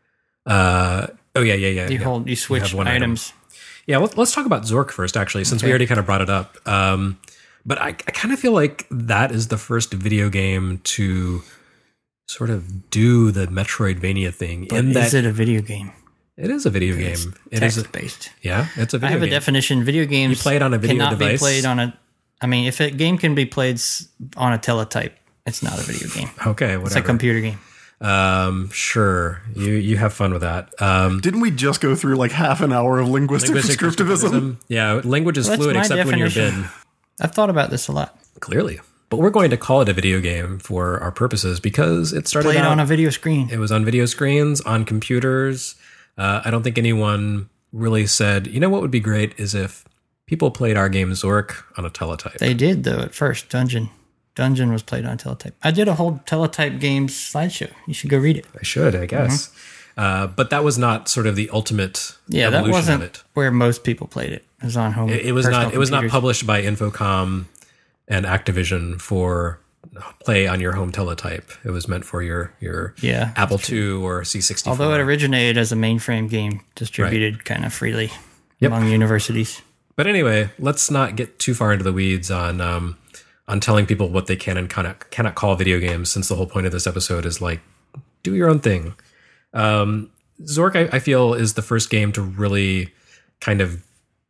Uh oh yeah yeah yeah. You yeah. hold, you switch you items. Item. Yeah, let's let's talk about Zork first, actually, since okay. we already kind of brought it up. Um, But I, I kind of feel like that is the first video game to sort of do the Metroidvania thing. But in that is it a video game? It is a video it's game. It text is a, based. Yeah, it's a video I have game. a definition. Video games you play it on a video cannot device. be played on a. I mean, if a game can be played on a teletype, it's not a video game. Okay, whatever. It's a computer game. Um, sure. You you have fun with that. Um, Didn't we just go through like half an hour of linguistic, linguistic prescriptivism? prescriptivism? Yeah, language is well, fluid except definition. when you're bin. I've thought about this a lot. Clearly. But we're going to call it a video game for our purposes because it started Played out, on a video screen. It was on video screens, on computers. Uh, I don't think anyone really said, you know what would be great is if people played our game Zork on a teletype. They did, though, at first. Dungeon. Dungeon was played on teletype. I did a whole teletype games slideshow. You should go read it. I should, I guess. Mm-hmm. Uh, but that was not sort of the ultimate yeah, evolution that wasn't of it. Where most people played it. It was on home. It, it was not. It was not computers. published by Infocom and Activision for play on your home teletype. It was meant for your your yeah, Apple two or C sixty-four. Although it originated as a mainframe game distributed right. kind of freely yep. among universities. But anyway, let's not get too far into the weeds on um, on telling people what they can and cannot cannot call video games, since the whole point of this episode is like do your own thing. Um, Zork, I, I feel, is the first game to really kind of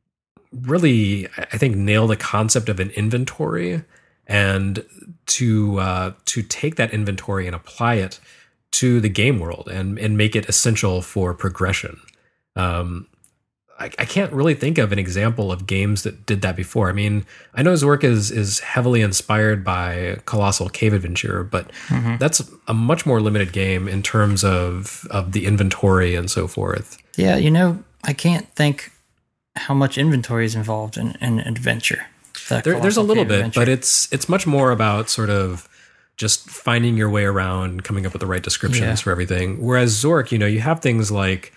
really, I think, nail the concept of an inventory and to uh, to take that inventory and apply it to the game world and, and make it essential for progression. Um, I, I can't really think of an example of games that did that before. I mean, I know Zork is is heavily inspired by Colossal Cave Adventure, but mm-hmm. that's a much more limited game in terms of of the inventory and so forth. Yeah, you know, I can't think how much inventory is involved in an adventure. There, there's a little bit, adventure. But it's it's much more about sort of just finding your way around, coming up with the right descriptions yeah. for everything. Whereas Zork, you know, you have things like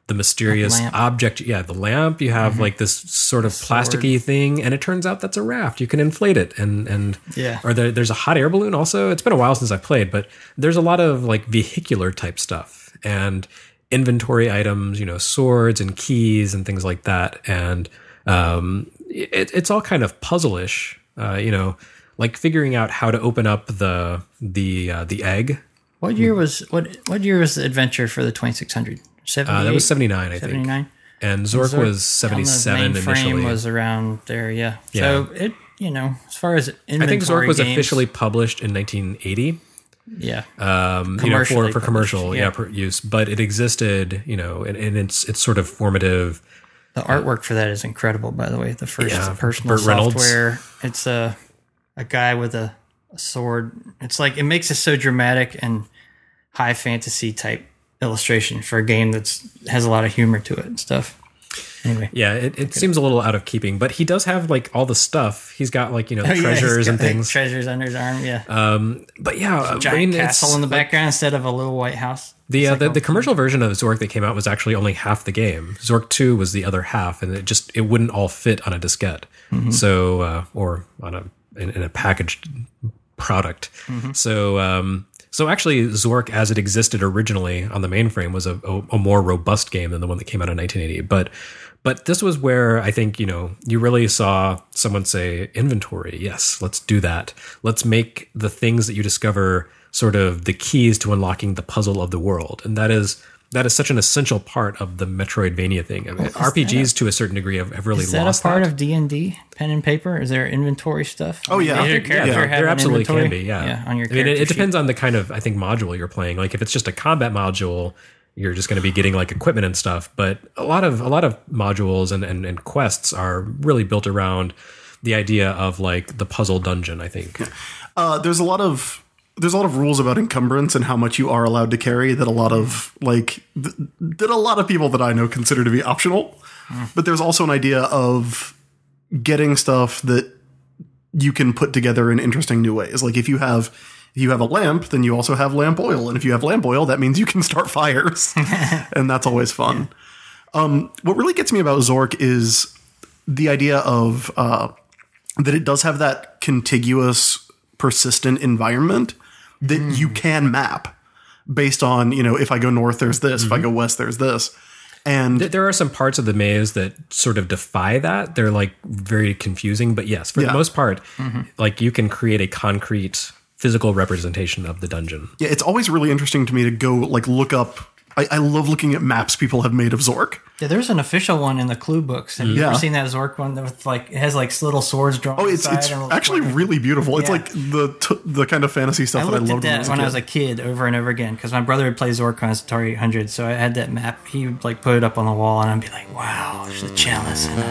the mysterious lamp. object. Yeah, the lamp. You have like this sort of plasticky thing, and it turns out that's a raft. You can inflate it, and and Yeah. Or there, there's a hot air balloon. Also, it's been a while since I played, but there's a lot of like vehicular type stuff and inventory items. You know, swords and keys and things like that. And um, it, it's all kind of puzzle-ish. Uh, you know, like figuring out how to open up the the uh, the egg. What year was what? What year was the adventure for the twenty-six hundred? Uh, that was seventy-nine, I think. seventy-nine. And Zork, Zork was seventy-seven on the mainframe initially. was around there, yeah. Yeah. So it, you know, as far as inventory I think Zork was games, officially published in nineteen eighty. yeah, Um, you know, for, Commercially for commercial published, yeah. yeah. per use, but it existed, you know, and, and it's it's sort of formative. the artwork for that is incredible. By the way, the first Yeah, personal Burt Reynolds. software. It's a a guy with a, a sword. It's like it makes it so dramatic and high fantasy type illustration for a game that's has a lot of humor to it and stuff. Anyway, Yeah, it, it seems a little out of keeping, but he does have like all the stuff. He's got like you know Oh, yeah, he's treasures got, and like, things. treasures under his arm. Yeah, Um, but yeah, I giant mean, castle it's in the like- background instead of a little white house. The, uh, like the a- the commercial version of Zork that came out was actually only half the game. Zork two was the other half, and it just it wouldn't all fit on a diskette, Mm-hmm. so uh, or on a in, in a packaged product. Mm-hmm. So um, so actually, Zork as it existed originally on the mainframe was a, a, a more robust game than the one that came out in nineteen eighty. But but this was where I think you know you really saw someone say inventory. Yes, let's do that. Let's make the things that you discover sort of the keys to unlocking the puzzle of the world, and that is that is such an essential part of the Metroidvania thing. I mean, R P Gs to a certain degree have, have really Is that lost a part that. of D and D, pen and paper? Is there inventory stuff? Oh, yeah. Does your Yeah, character yeah, have there an absolutely inventory? can be. Yeah, yeah. On your I mean, it, character it sheet. depends on the kind of I think module you're playing. Like if it's just a combat module, you're just going to be getting like equipment and stuff. But a lot of a lot of modules and, and, and quests are really built around the idea of like the puzzle dungeon. I think. Uh, there's a lot of there's a lot of rules about encumbrance and how much you are allowed to carry that a lot of like th- that a lot of people that I know consider to be optional. But there's also an idea of getting stuff that you can put together in interesting new ways. Like if you have if you have a lamp, then you also have lamp oil, and if you have lamp oil, that means you can start fires, and that's always fun. Um, what really gets me about Zork is the idea of uh, that it does have that contiguous, persistent environment that you can map based on, you know, if I go north, there's this. If I go west, there's this. And Th- There are some parts of the maze that sort of defy that. They're like very confusing, but yes, for Yeah. the most part, like you can create a concrete physical representation of the dungeon. yeah, it's always really interesting to me to go like look up. I, I love looking at maps people have made of Zork. Yeah, there's an official one in the clue books. Have you Yeah. ever seen that Zork one with like it has like little swords drawn? Oh, it's inside it's and it looks actually like- really beautiful. It's Yeah. like the t- the kind of fantasy stuff I that I looked loved at when I that was a when kid. I was a kid over and over again because my brother would play Zork on his Atari eight hundred, so I had that map. He would like put it up on the wall, and I'd be like, "Wow, there's a chalice and a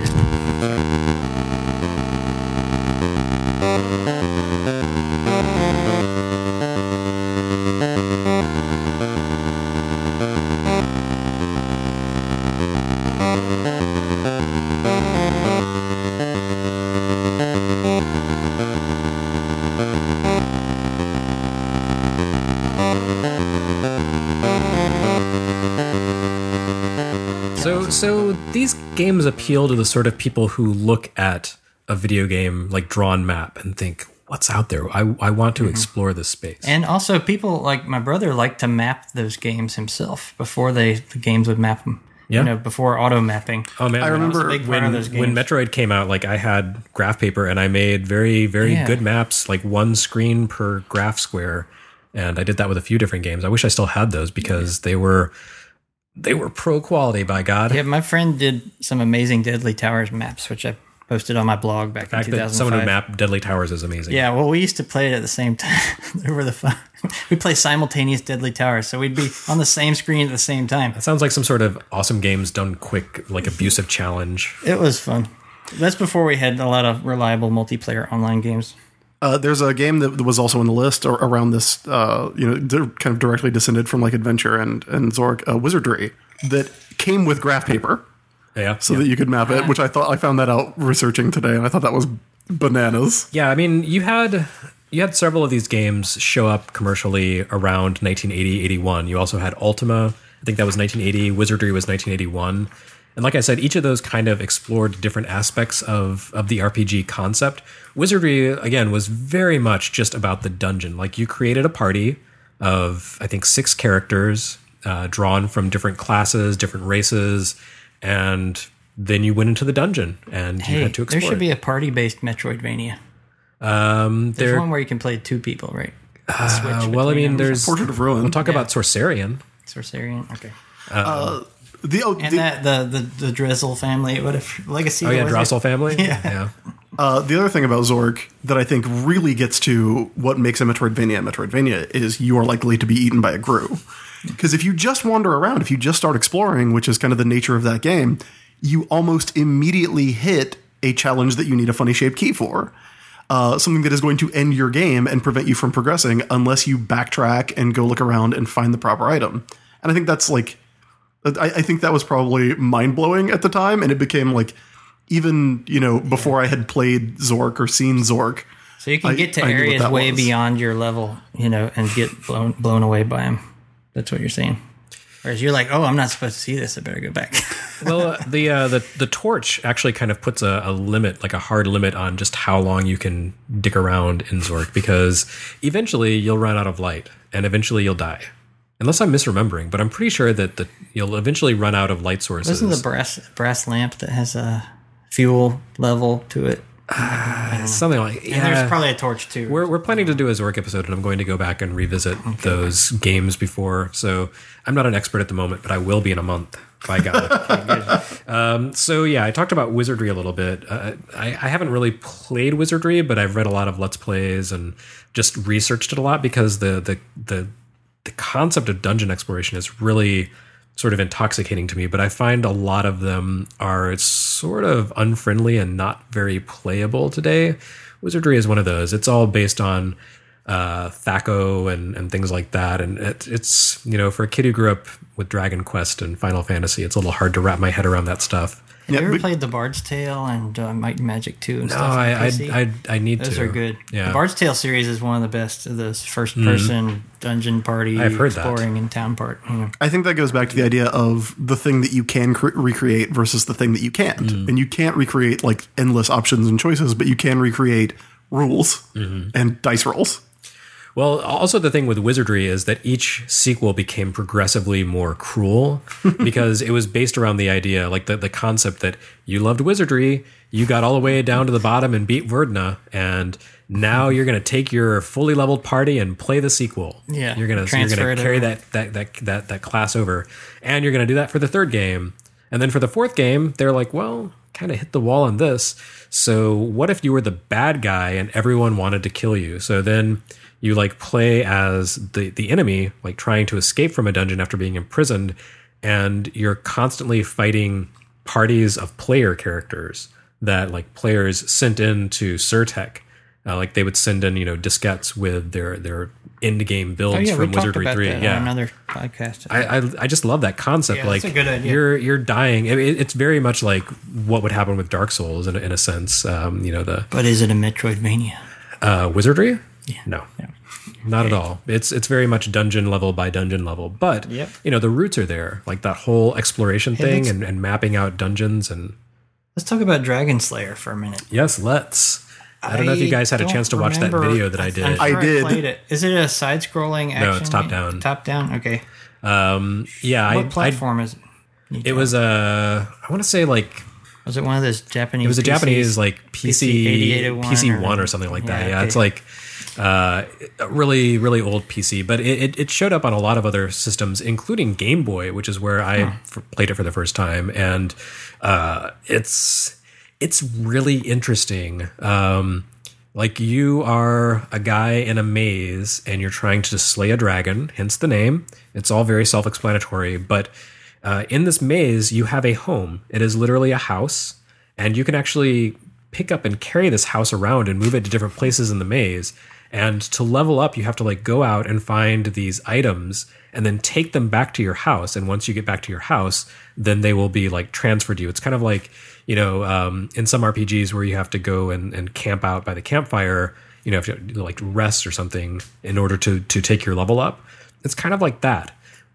sword." So, so these games appeal to the sort of people who look at a video game like drawn map and think, "What's out there? I, I want to explore this space." And also, people like my brother like to map those games himself before they the games would map them. Yeah. You know, before auto mapping. oh man, I when- remember a big part when of those when games. Metroid came out, like I had graph paper and I made very very Yeah. good maps, like one screen per graph square, and I did that with a few different games. I wish I still had those because they were they were pro quality, by God. Yeah, my friend did some amazing Deadly Towers maps, which I posted on my blog back The fact in that someone who two thousand five. mapped Deadly Towers is amazing. Yeah, well, we used to play it at the same time over the phone. We'd play simultaneous Deadly Towers, so we'd be on the same screen at the same time. That sounds like some sort of awesome games done quick, like abusive challenge. It was fun. That's before we had a lot of reliable multiplayer online games. Uh, there's a game that was also on the list or around this, uh, you know, they're kind of directly descended from like Adventure and and Zork, uh, Wizardry, that came with graph paper Yeah. so that you could map it. Which I thought I found that out researching today, and I thought that was bananas. Yeah, I mean, you had you had several of these games show up commercially around nineteen eighty, eighty-one. You also had Ultima I think that was nineteen eighty. Wizardry was nineteen eighty-one. And like I said, each of those kind of explored different aspects of, of the R P G concept. Wizardry, again, was very much just about the dungeon. Like, you created a party of, I think, six characters uh, drawn from different classes, different races, and then you went into the dungeon and Hey, you had to explore. there should it. be a party-based Metroidvania. Um, There's there, one where you can play two people, right? uh, well, I mean, there's. Portrait of Ruin. We'll talk Yeah. about Sorcerian. Sorcerian. Okay. Uh, the oh, And the, that the the the Drizzle family, what if Legacy? Oh yeah, was it? Drossel family. Yeah. yeah. uh, the other thing about Zork that I think really gets to what makes a Metroidvania a Metroidvania is you are likely to be eaten by a Gru. Because if you just wander around, if you just start exploring, which is kind of the nature of that game, you almost immediately hit a challenge that you need a funny shaped key for. Uh, something that is going to end your game and prevent you from progressing unless you backtrack and go look around and find the proper item. And I think that's like, I, I think that was probably mind blowing at the time. And it became like, even, you know, before I had played Zork or seen Zork. So you can I- get to I knew what areas that way was. beyond your level, you know, and get blown blown away by them. That's what you're saying. Whereas you're like, oh, I'm not supposed to see this. I better go back. Well, uh, the uh, the the torch actually kind of puts a, a limit, like a hard limit, on just how long you can dick around in Zork, because eventually you'll run out of light, and eventually you'll die. Unless I'm misremembering, but I'm pretty sure that the, you'll eventually run out of light sources. Isn't the brass brass lamp that has a fuel level to it? Something like And yeah. there's probably a torch too. We're, we're planning to do a Zork episode, and I'm going to go back and revisit those games before. So I'm not an expert at the moment, but I will be in a month. By God. um, so yeah, I talked about Wizardry a little bit. Uh, I, I haven't really played Wizardry, but I've read a lot of Let's Plays and just researched it a lot, because the the the, the concept of dungeon exploration is really sort of intoxicating to me. But I find a lot of them are sort of unfriendly and not very playable today. Wizardry is one of those. It's all based on uh, Thaco and, and things like that. And it, it's, you know, for a kid who grew up with Dragon Quest and Final Fantasy, it's a little hard to wrap my head around that stuff. Have Yeah, you ever but- played the Bard's Tale and uh, Might and Magic two and No, stuff? on I, I, P C? I, I need Those to. are good. Yeah. The Bard's Tale series is one of the best of those first person dungeon party I've heard that. exploring and town part. You know. I think that goes back to the idea of the thing that you can cre- recreate versus the thing that you can't. Mm. And you can't recreate like endless options and choices, but you can recreate rules Mm-hmm. and dice rolls. Well, also the thing with Wizardry is that each sequel became progressively more cruel because it was based around the idea, like the, the concept that you loved Wizardry, you got all the way down to the bottom and beat Verdna, and now you're going to take your fully leveled party and play the sequel. Yeah, you're going to you're transfer going it to carry over. that, that that that that class over, and you're going to do that for the third game, and then for the fourth game, they're like, well, kind of hit the wall on this. So what if you were the bad guy and everyone wanted to kill you? So then you like play as the, the enemy, like trying to escape from a dungeon after being imprisoned, and you're constantly fighting parties of player characters that like players sent in to Surtech. Uh, like they would send in, you know, diskettes with their their end game builds Oh yeah, we from talked Wizardry about three. that Yeah, on another podcast. I, I I just love that concept. Yeah, like that's a good idea. you're you're dying. I mean, it's very much like what would happen with Dark Souls in a, in a sense. Um, you know, the but is it a Metroidvania? uh, Wizardry. Yeah. No, Yeah. not at all. It's it's very much dungeon level by dungeon level. But Yep. you know, the roots are there. Like that whole exploration Hey, thing let's- and, and mapping out dungeons. And Let's talk about Dragon Slayer for a minute. yes, let's. I don't know if you guys had a don't chance to watch that remember- video that I did. I'm sure I did. played it. Is it a side-scrolling action? No, it's top game? down. Top down. Okay. Um, yeah, What I, I platform is it? it was a. I want to say like Was it one of those Japanese? it was a P Cs? Japanese like P C eighty-eight oh one P C or- one or something like that. Yeah, Yeah, okay. it's like uh, a really really old P C, but it, it, it showed up on a lot of other systems, including Game Boy, which is where I f- played it for the first time, and uh, it's it's really interesting. Um, like you are a guy in a maze and you're trying to slay a dragon, hence the name. It's all very self-explanatory, but uh, in this maze, you have a home. It is literally a house, and you can actually pick up and carry this house around and move it to different places in the maze. And to level up, you have to like go out and find these items and then take them back to your house. And once you get back to your house, then they will be like transferred to you. It's kind of like, you know, um, in some R P Gs where you have to go and, and camp out by the campfire, you know, if you like rest or something in order to to take your level up. It's kind of like that.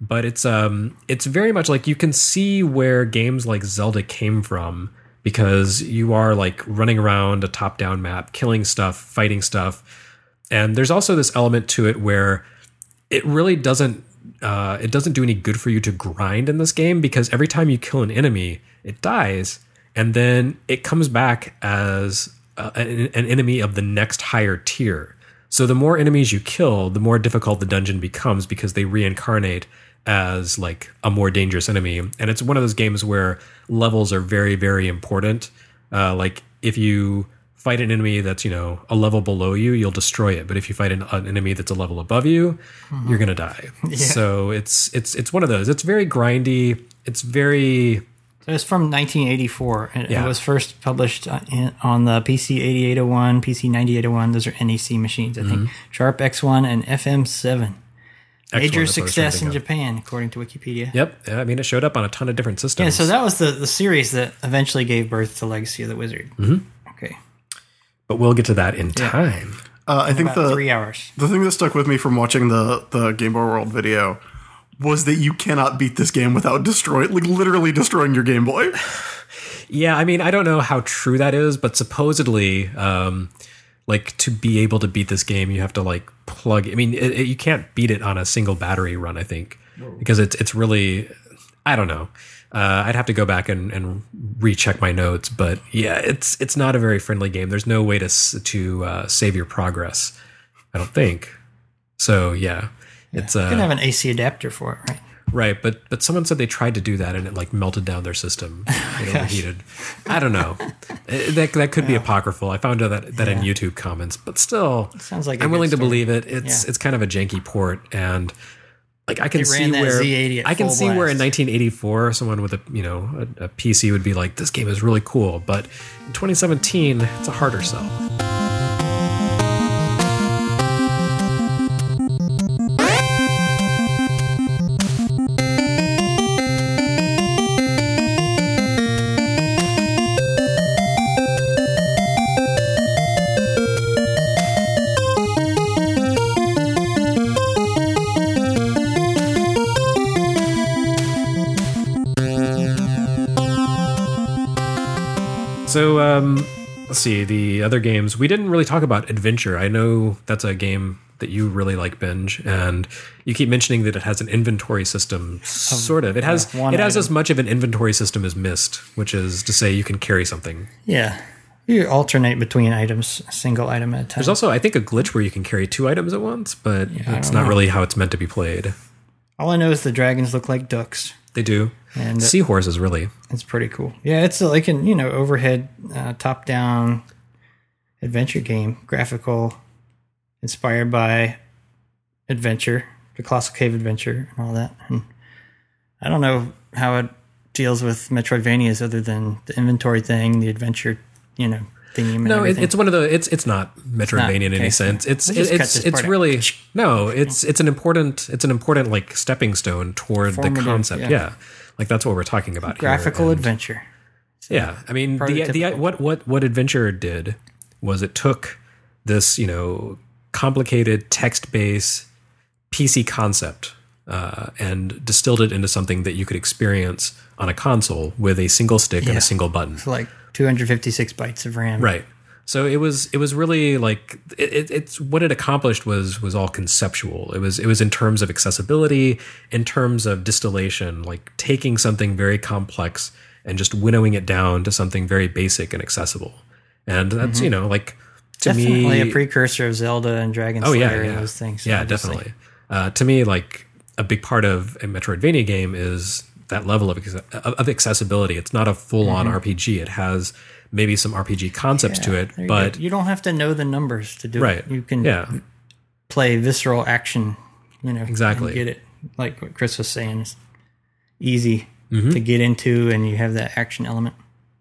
but it's um it's very much like you can see where games like Zelda came from, because you are like running around a top-down map, killing stuff, fighting stuff. And there's also this element to it where it really doesn't uh, it doesn't do any good for you to grind in this game, because every time you kill an enemy, it dies, and then it comes back as uh, an, an enemy of the next higher tier. So the more enemies you kill, the more difficult the dungeon becomes, because they reincarnate as like a more dangerous enemy. And it's one of those games where levels are very, very important. Uh, like if you fight an enemy that's, you know, a level below you, you'll destroy it. But if you fight an, an enemy that's a level above you, mm-hmm. you're gonna die. Yeah. So it's it's it's one of those. It's very grindy. It's very. So it's from nineteen eighty-four. It, yeah. it was first published in, on the P C eighty-eight oh one, P C ninety-eight oh one. Those are N E C machines, I mm-hmm. think. Sharp X one and F M seven. Major success in Japan, according to Wikipedia. Yep. I mean, it showed up on a ton of different systems. Yeah, so that was the, the series that eventually gave birth to Legacy of the Wizard. Mm-hmm. Okay. But we'll get to that in yeah. time. Uh, I think about the three hours. The thing that stuck with me from watching the, the Game Boy World video was that you cannot beat this game without destroying, like literally destroying your Game Boy. Yeah, I mean, I don't know how true that is, but supposedly, um, like to be able to beat this game, you have to like plug. I mean, it, it, you can't beat it on a single battery run, I think, because it's it's really, I don't know. Uh, I'd have to go back and, and recheck my notes, but yeah, it's it's not a very friendly game. There's no way to to uh, save your progress, I don't think. So yeah, yeah. it's uh, you can have an A C adapter for it, right? Right, but but someone said they tried to do that and it like melted down their system. It overheated. I don't know. It, that that could yeah. be apocryphal. I found that that yeah. in YouTube comments, but still, it sounds like I'm willing to story. believe it. It's yeah. it's kind of a janky port, and like I can it see where I can see blast. where in nineteen eighty-four someone with a you know a, a P C would be like, this game is really cool, but in twenty seventeen it's a harder sell. So, um, let's see, the other games. We didn't really talk about Adventure. I know that's a game that you really like, Benj, and you keep mentioning that it has an inventory system, sort of. It has yeah, it has item. as much of an inventory system as Myst, which is to say you can carry something. Yeah. You alternate between items, a single item at a time. There's also, I think, a glitch where you can carry two items at once, but yeah, it's not know. really how it's meant to be played. All I know is the dragons look like ducks. They do. And seahorses, really. It's pretty cool. Yeah, it's like an you know overhead, uh, top-down adventure game, graphical, inspired by Adventure, the Colossal Cave Adventure, and all that. And I don't know how it deals with Metroidvanias other than the inventory thing, the adventure, you know, theme. No, and it, it's one of the. It's it's not Metroidvania it's not, in okay. any sense. It's We'll it, it's it's really out. no. It's it's an important. It's an important like stepping stone toward Formative, the concept. Yeah. yeah. Like that's what we're talking about Graphical here. And, adventure. So yeah, I mean the the what what what Adventure did was it took this you know complicated text based P C concept uh, and distilled it into something that you could experience on a console with a single stick yeah. and a single button. So like two hundred fifty-six bytes of RAM. Right. So it was it was really like it, it, it's what it accomplished was was all conceptual. It was it was in terms of accessibility, in terms of distillation, like taking something very complex and just winnowing it down to something very basic and accessible. And that's mm-hmm. you know like to definitely me definitely a precursor of Zelda and Dragon Slayer oh, yeah, yeah. and those things. Yeah, obviously. definitely. Uh, to me, like a big part of a Metroidvania game is that level of of accessibility. It's not a full on mm-hmm. R P G. It has maybe some R P G concepts yeah, to it, you but go. You don't have to know the numbers to do right. it. You can yeah. play visceral action, you know, exactly. and get it. Like what Chris was saying, it's easy mm-hmm. to get into, and you have that action element.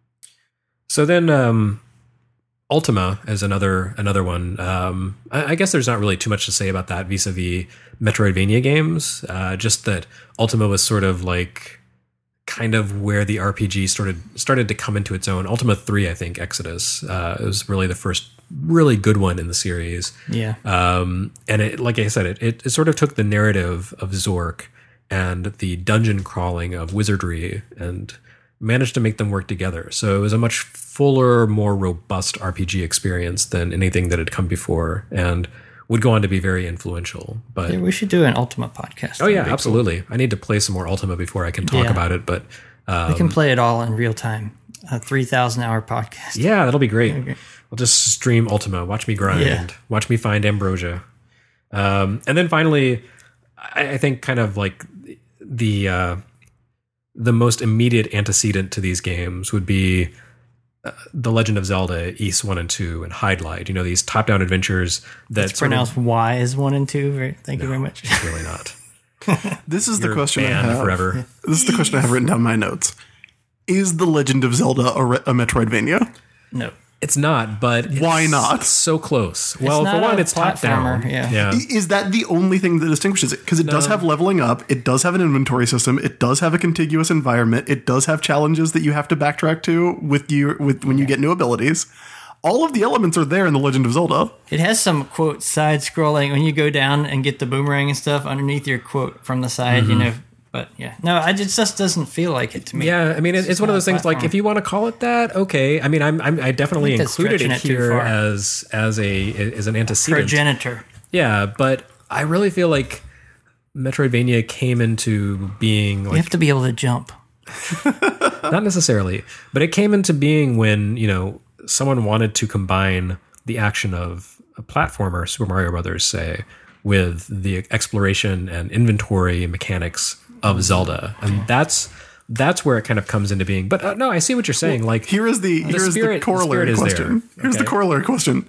So then, um, Ultima is another another one. Um, I, I guess there's not really too much to say about that vis-a-vis Metroidvania games. Uh, just that Ultima was sort of like kind of where the R P G started started to come into its own. Ultima three, I think, Exodus, uh, was really the first really good one in the series. Yeah. Um, and it, like I said, it, it, it sort of took the narrative of Zork and the dungeon crawling of wizardry, and managed to make them work together. So it was a much fuller, more robust R P G experience than anything that had come before, and would go on to be very influential. But Yeah, we should do an Ultima podcast. oh yeah, That'd be absolutely. Cool. I need to play some more Ultima before I can talk Yeah. about it. But um, We can play it all in real time. A three thousand hour podcast. yeah, that'll be great. Okay. We'll just stream Ultima, watch me grind, Yeah. watch me find Ambrosia. Um, and then finally, I, I think kind of like the uh, the most immediate antecedent to these games would be uh, The Legend of Zelda Ys one and two and Hydlide. You know, these top-down adventures that It's pronounced Y as one and two. Very, thank you very much. It's really not. This is You're the question I banned have. forever. This is the question I have written down in my notes. Is The Legend of Zelda a, re- a Metroidvania? No. It's not, but it's Why not? so close. Well, not for one, a it's top down. platformer, yeah. yeah. Is that the only thing that distinguishes it? Because it does have leveling up, it does have an inventory system, it does have a contiguous environment, it does have challenges that you have to backtrack to with you with when you get new abilities. All of the elements are there in The Legend of Zelda. It has some, quote, side scrolling. When you go down and get the boomerang and stuff underneath your quote from the side, Mm-hmm. you know. But yeah. No, I just, just doesn't feel like it to me. Yeah, I mean, it, it's one of those things. Like, if you want to call it that, okay. I mean, I'm, I'm I definitely I think that's included stretching it it too here far. as as a as an antecedent. Progenitor. Yeah, but I really feel like Metroidvania came into being You like have to be able to jump. not necessarily, but it came into being when, you know, someone wanted to combine the action of a platformer, Super Mario Brothers, say, with the exploration and inventory mechanics of Zelda, and that's that's where it kind of comes into being. But uh, no, I see what you're saying. Like, Here is the, the here is spirit- the corollary the spirit is question. there. Here's the Okay. corollary question.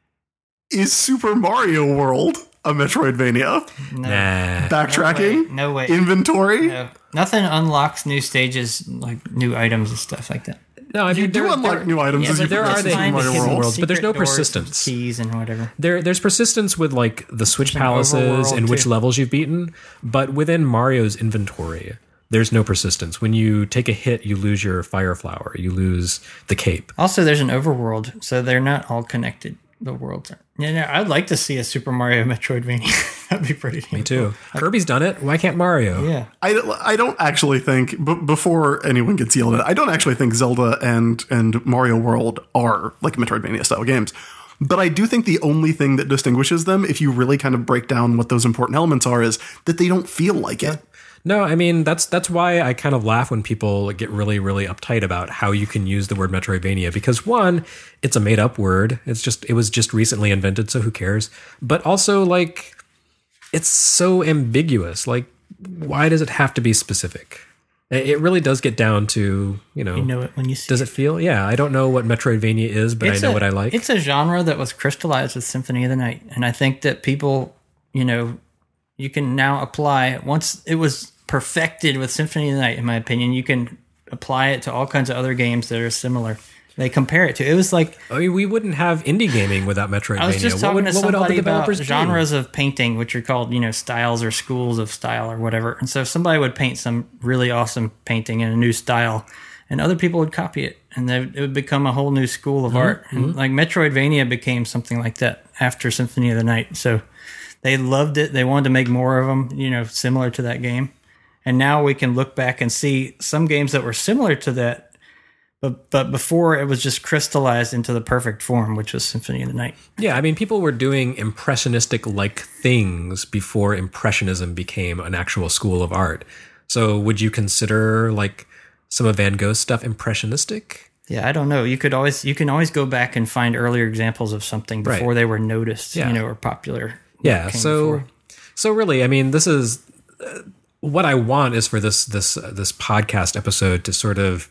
Is Super Mario World a Metroidvania? No. nah. Backtracking? No way. Inventory? No. Nothing unlocks new stages, like new items and stuff like that. No, I mean, You do there- unlock there- new items yeah, as but you there progress are in the Super hidden Mario World. worlds, but there's no Secret doors, persistence. keys and whatever. There, there's persistence with like the switch palaces overworld, and which too. levels you've beaten, but within Mario's inventory, there's no persistence. When you take a hit, you lose your fire flower, you lose the cape. Also, there's an overworld, so they're not all connected. The worlds are. Yeah, no, I'd like to see a Super Mario Metroidvania. That'd be pretty. Me too. Kirby's done it. Why can't Mario? Yeah. I, I don't actually think, b- before anyone gets yelled at, I don't actually think Zelda and, and Mario World are like Metroidvania style games. But I do think the only thing that distinguishes them, if you really kind of break down what those important elements are, is that they don't feel like it. No, I mean that's that's why I kind of laugh when people get really really uptight about how you can use the word Metroidvania, because one, it's a made up word. It's just it was just recently invented, so who cares? But also, like, it's so ambiguous. Like, why does it have to be specific? It it really does get down to, you know, You know it when you see does it feel? Yeah, I don't know what Metroidvania is, but I know a, what I like. It's a genre that was crystallized with Symphony of the Night, and I think that people, you know, you can now apply once it was perfected with Symphony of the Night. In my opinion, you can apply it to all kinds of other games that are similar. They compare it to. It was like I mean, we wouldn't have indie gaming without Metroidvania. I was just what talking would, to what would all the somebody about developers do? genres of painting, which are called, you know, styles or schools of style or whatever. And so if somebody would paint some really awesome painting in a new style, and other people would copy it, and then it would become a whole new school of art. And like Metroidvania became something like that after Symphony of the Night. So they loved it. They wanted to make more of them, you know, similar to that game. And now we can look back and see some games that were similar to that, but but before it was just crystallized into the perfect form, which was Symphony of the Night. Yeah, I mean, people were doing impressionistic-like things before Impressionism became an actual school of art. So would you consider, like, some of Van Gogh's stuff impressionistic? Yeah, I don't know. You could always you can always go back and find earlier examples of something before Right. they were noticed, Yeah. you know, or popular. Yeah, Came so before. so really, I mean, this is uh, what I want is for this this uh, this podcast episode to sort of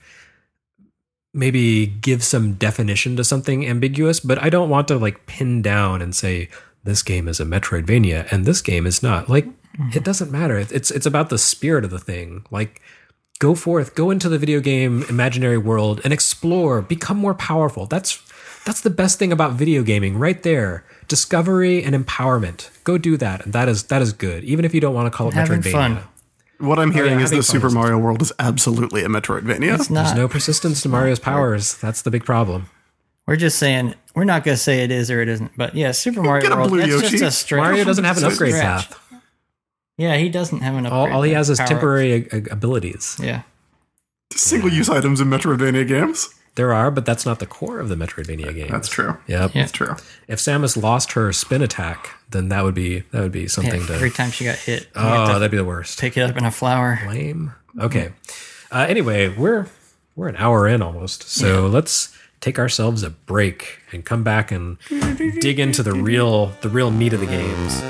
maybe give some definition to something ambiguous, but I don't want to like pin down and say this game is a Metroidvania and this game is not. Like, it doesn't matter. It's it's about the spirit of the thing. Like, go forth, go into the video game imaginary world and explore, become more powerful. That's that's the best thing about video gaming right there. Discovery and empowerment. Go do that. And that is that is good. Even if you don't want to call it Having Metroidvania. fun. What I'm hearing yeah, is having that fun Super is- Mario World is absolutely a Metroidvania. It's not. There's no persistence to Mario's powers. That's the big problem. We're just saying we're not going to say it is or it isn't. But yeah, Super Mario Get a World. blue That's Yoshi. just a stretch. Mario doesn't have an upgrade Stretch. path. Yeah, he doesn't have an All, upgrade. all he like has is power-ups. temporary a- a- abilities. Yeah. Single-use items in Metroidvania games. There are, but that's not the core of the Metroidvania game. That's true. Yep. Yeah. That's true. If Samus lost her spin attack, then that would be that would be Yeah, something to. every time she got hit, you Oh, have to that'd be the worst. pick it up in a flower. Lame. Okay. Uh, anyway, we're we're an hour in almost, so let's take ourselves a break and come back and dig into the real the real meat of the games.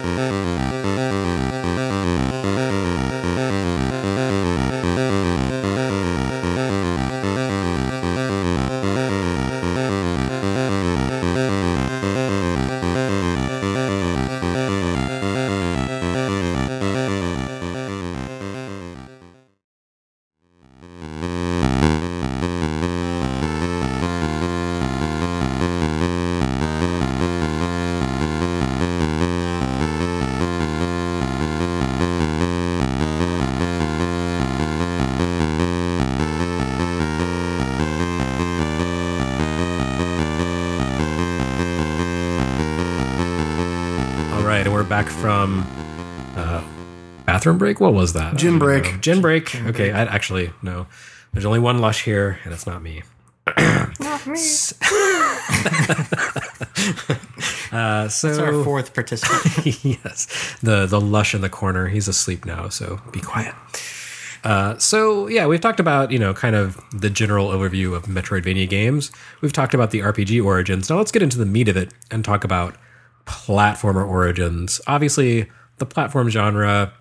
All right, and we're back from uh, bathroom break. What was that? Gin I don't break. know. Gin break. Okay, I actually no. There's only one lush here, and it's not me. Not me. Uh, so That's our fourth participant. yes, the the lush in the corner. He's asleep now, so be quiet. Uh, so yeah, we've talked about, you know, kind of the general overview of Metroidvania games. We've talked about the R P G origins. Now let's get into the meat of it and talk about platformer origins. Obviously, the platform genre,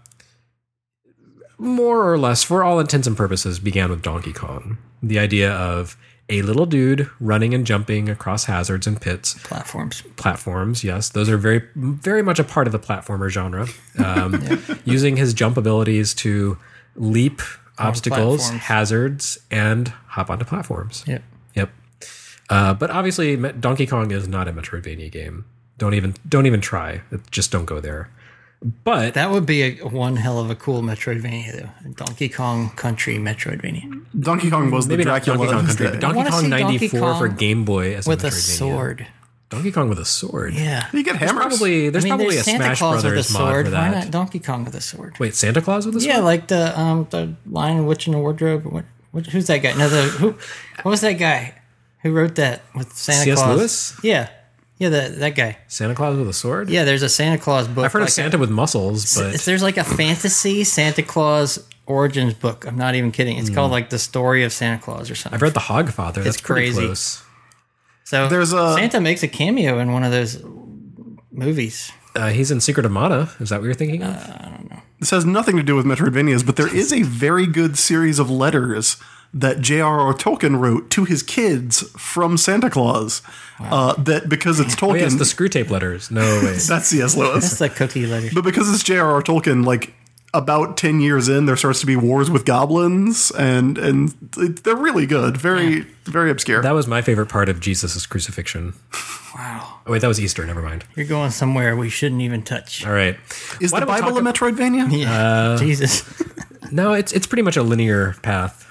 more or less, for all intents and purposes, began with Donkey Kong. The idea of a little dude running and jumping across hazards and pits. Platforms. Platforms, yes, those are very, very much a part of the platformer genre. Um, using his jump abilities to leap obstacles, platforms. hazards, and hop onto platforms. Yep. Yep. Uh, but obviously, Me- Donkey Kong is not a Metroidvania game. Don't even, don't even try. Just don't go there. But That would be a one hell of a cool Metroidvania, though. A Donkey Kong Country Metroidvania Donkey Kong was maybe the not Dracula Donkey Kong of his Country, day. but Donkey wanna Kong see Donkey ninety-four for Kong Game Boy as with a a Metroidvania. sword. Donkey Kong with a sword. Yeah. You get hammers. Probably there's I mean, probably there's a Santa Smash Claus with a Brothers mod sword. for Why that. not Donkey Kong with a sword? Wait, Santa Claus with a sword? Yeah, like the um the Lion, Witch, and the Wardrobe. What, what? Who's that guy? No, the who? What was that guy who wrote that with Santa C S Claus? Lewis? Yeah, yeah, that that guy. Santa Claus with a sword? Yeah, there's a Santa Claus book. I've heard like of Santa a, with muscles, but There's like a fantasy Santa Claus origins book. I'm not even kidding. It's called like the story of Santa Claus or something. I've read The Hogfather. That's It's pretty crazy. close. So There's a- Santa makes a cameo in one of those movies. Uh, he's in Secret of Mana. Is that what you're thinking of? This has nothing to do with Metroidvanias, but there is a very good series of letters that J R R. Tolkien wrote to his kids from Santa Claus. Uh, that because it's oh, Tolkien, yes, the screw tape letters. No, wait. that's C S. Lewis. That's the cookie letter. But because it's J R R. Tolkien, like about ten years in, there starts to be wars with goblins, and and they're really good. Very very obscure. That was my favorite part of Jesus' crucifixion. Wow, Oh, wait, that was Easter. Never mind. you're going somewhere we shouldn't even touch. All right. is Why the don't we Bible a talk- Metroidvania? Yeah, Jesus. No, it's it's pretty much a linear path.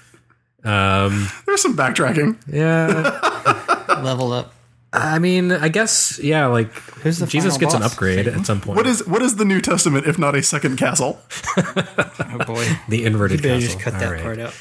Um, There's some backtracking. yeah. Level up. I mean, I guess, yeah, like Who's the Jesus final gets an boss? upgrade Satan? at some point. What is what is the New Testament if not a second castle? Oh boy, the inverted you better castle? just cut All that right. part out.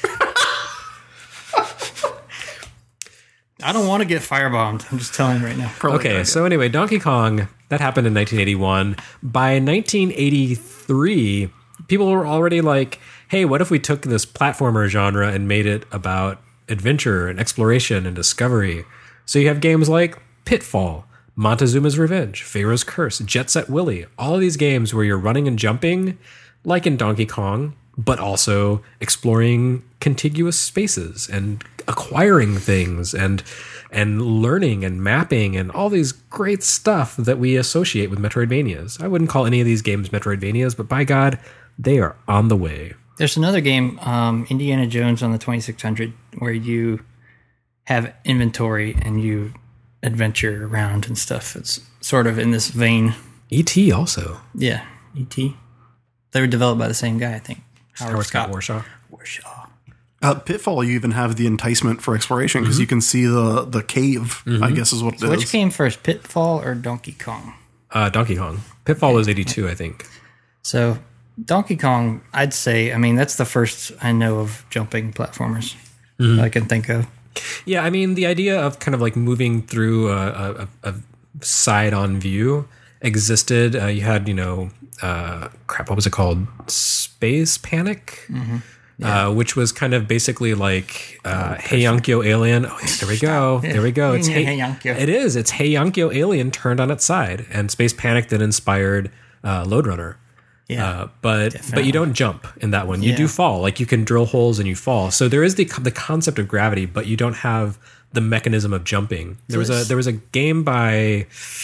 I don't want to get firebombed. I'm just telling you right now. Probably Okay, not. so anyway, Donkey Kong, that happened in nineteen eighty-one. By nineteen eighty-three, people were already like, hey, what if we took this platformer genre and made it about adventure and exploration and discovery? So you have games like Pitfall, Montezuma's Revenge, Pharaoh's Curse, Jet Set Willy, all of these games where you're running and jumping, like in Donkey Kong, but also exploring contiguous spaces and acquiring things and and learning and mapping and all these great stuff that we associate with Metroidvanias. I wouldn't call any of these games Metroidvanias, but by God, they are on the way. There's another game, um, Indiana Jones on the twenty-six hundred, where you have inventory and you adventure around and stuff. It's sort of in this vein. E T also. Yeah, E T. They were developed by the same guy, I think. Howard Scott Warshaw. Warshaw. Uh, Pitfall, you even have the enticement for exploration because you can see the the cave. I guess is what it is. Which came first, Pitfall or Donkey Kong? Uh, Donkey Kong. Pitfall was eighty-two, I think. So Donkey Kong, I'd say, I mean, that's the first I know of jumping platformers that I can think of. Yeah, I mean, the idea of kind of like moving through a, a, a side-on view existed. Uh, you had, you know, uh, crap, what was it called? Space Panic? Mm-hmm. Yeah. Uh, which was kind of basically like uh, Hey Yankyo Alien. Oh, yeah, there we go. There we go. It's hey, hey Yankyo. It is. It's Hey Yankyo Alien turned on its side. And Space Panic then inspired uh, Lode Runner. Yeah, uh, but definitely. but you don't jump in that one. You Yeah. do fall. Like you can drill holes and you fall. So there is the the concept of gravity, but you don't have the mechanism of jumping. There was a there was a game by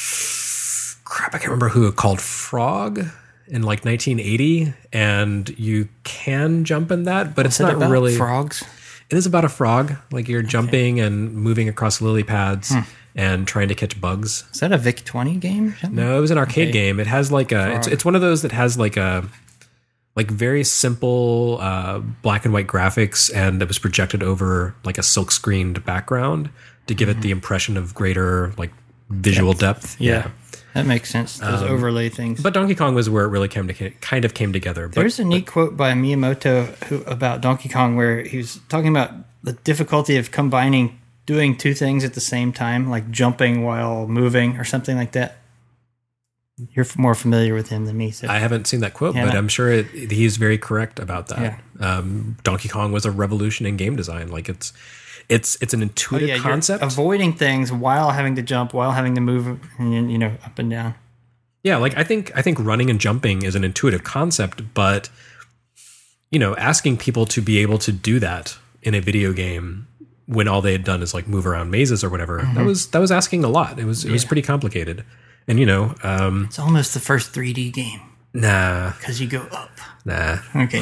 crap. I can't remember who, called Frog in like nineteen eighty, and you can jump in that, but What's it's not it about? really. Frogs. It is about a frog. Like you're jumping and moving across lily pads Hmm. and trying to catch bugs. Is that a Vic twenty game or something? No, it was an arcade Okay. game. It has like a it's, it's one of those that has like a like very simple uh, black and white graphics, and it was projected over like a silk screened background to give it the impression of greater like visual depth. Yeah. That makes sense. Those overlay things. But Donkey Kong was where it really came to kind of came together. But There's a neat quote by Miyamoto who, about Donkey Kong where he was talking about the difficulty of combining doing two things at the same time, like jumping while moving or something like that. You're f- more familiar with him than me. So. I haven't seen that quote, Yeah, but no. I'm sure it, he's very correct about that. Yeah. Um, Donkey Kong was a revolution in game design. Like it's it's it's an Oh, intuitive yeah, you're concept. avoiding things while having to jump, while having to move, and you know, up and down. Yeah, like I think I think running and jumping is an intuitive concept, but you know, asking people to be able to do that in a video game when all they had done is like move around mazes or whatever, Mm-hmm. that was that was asking a lot. It was it was pretty complicated. And you know, um, It's almost the first three D game nah, because you go up. nah, Okay,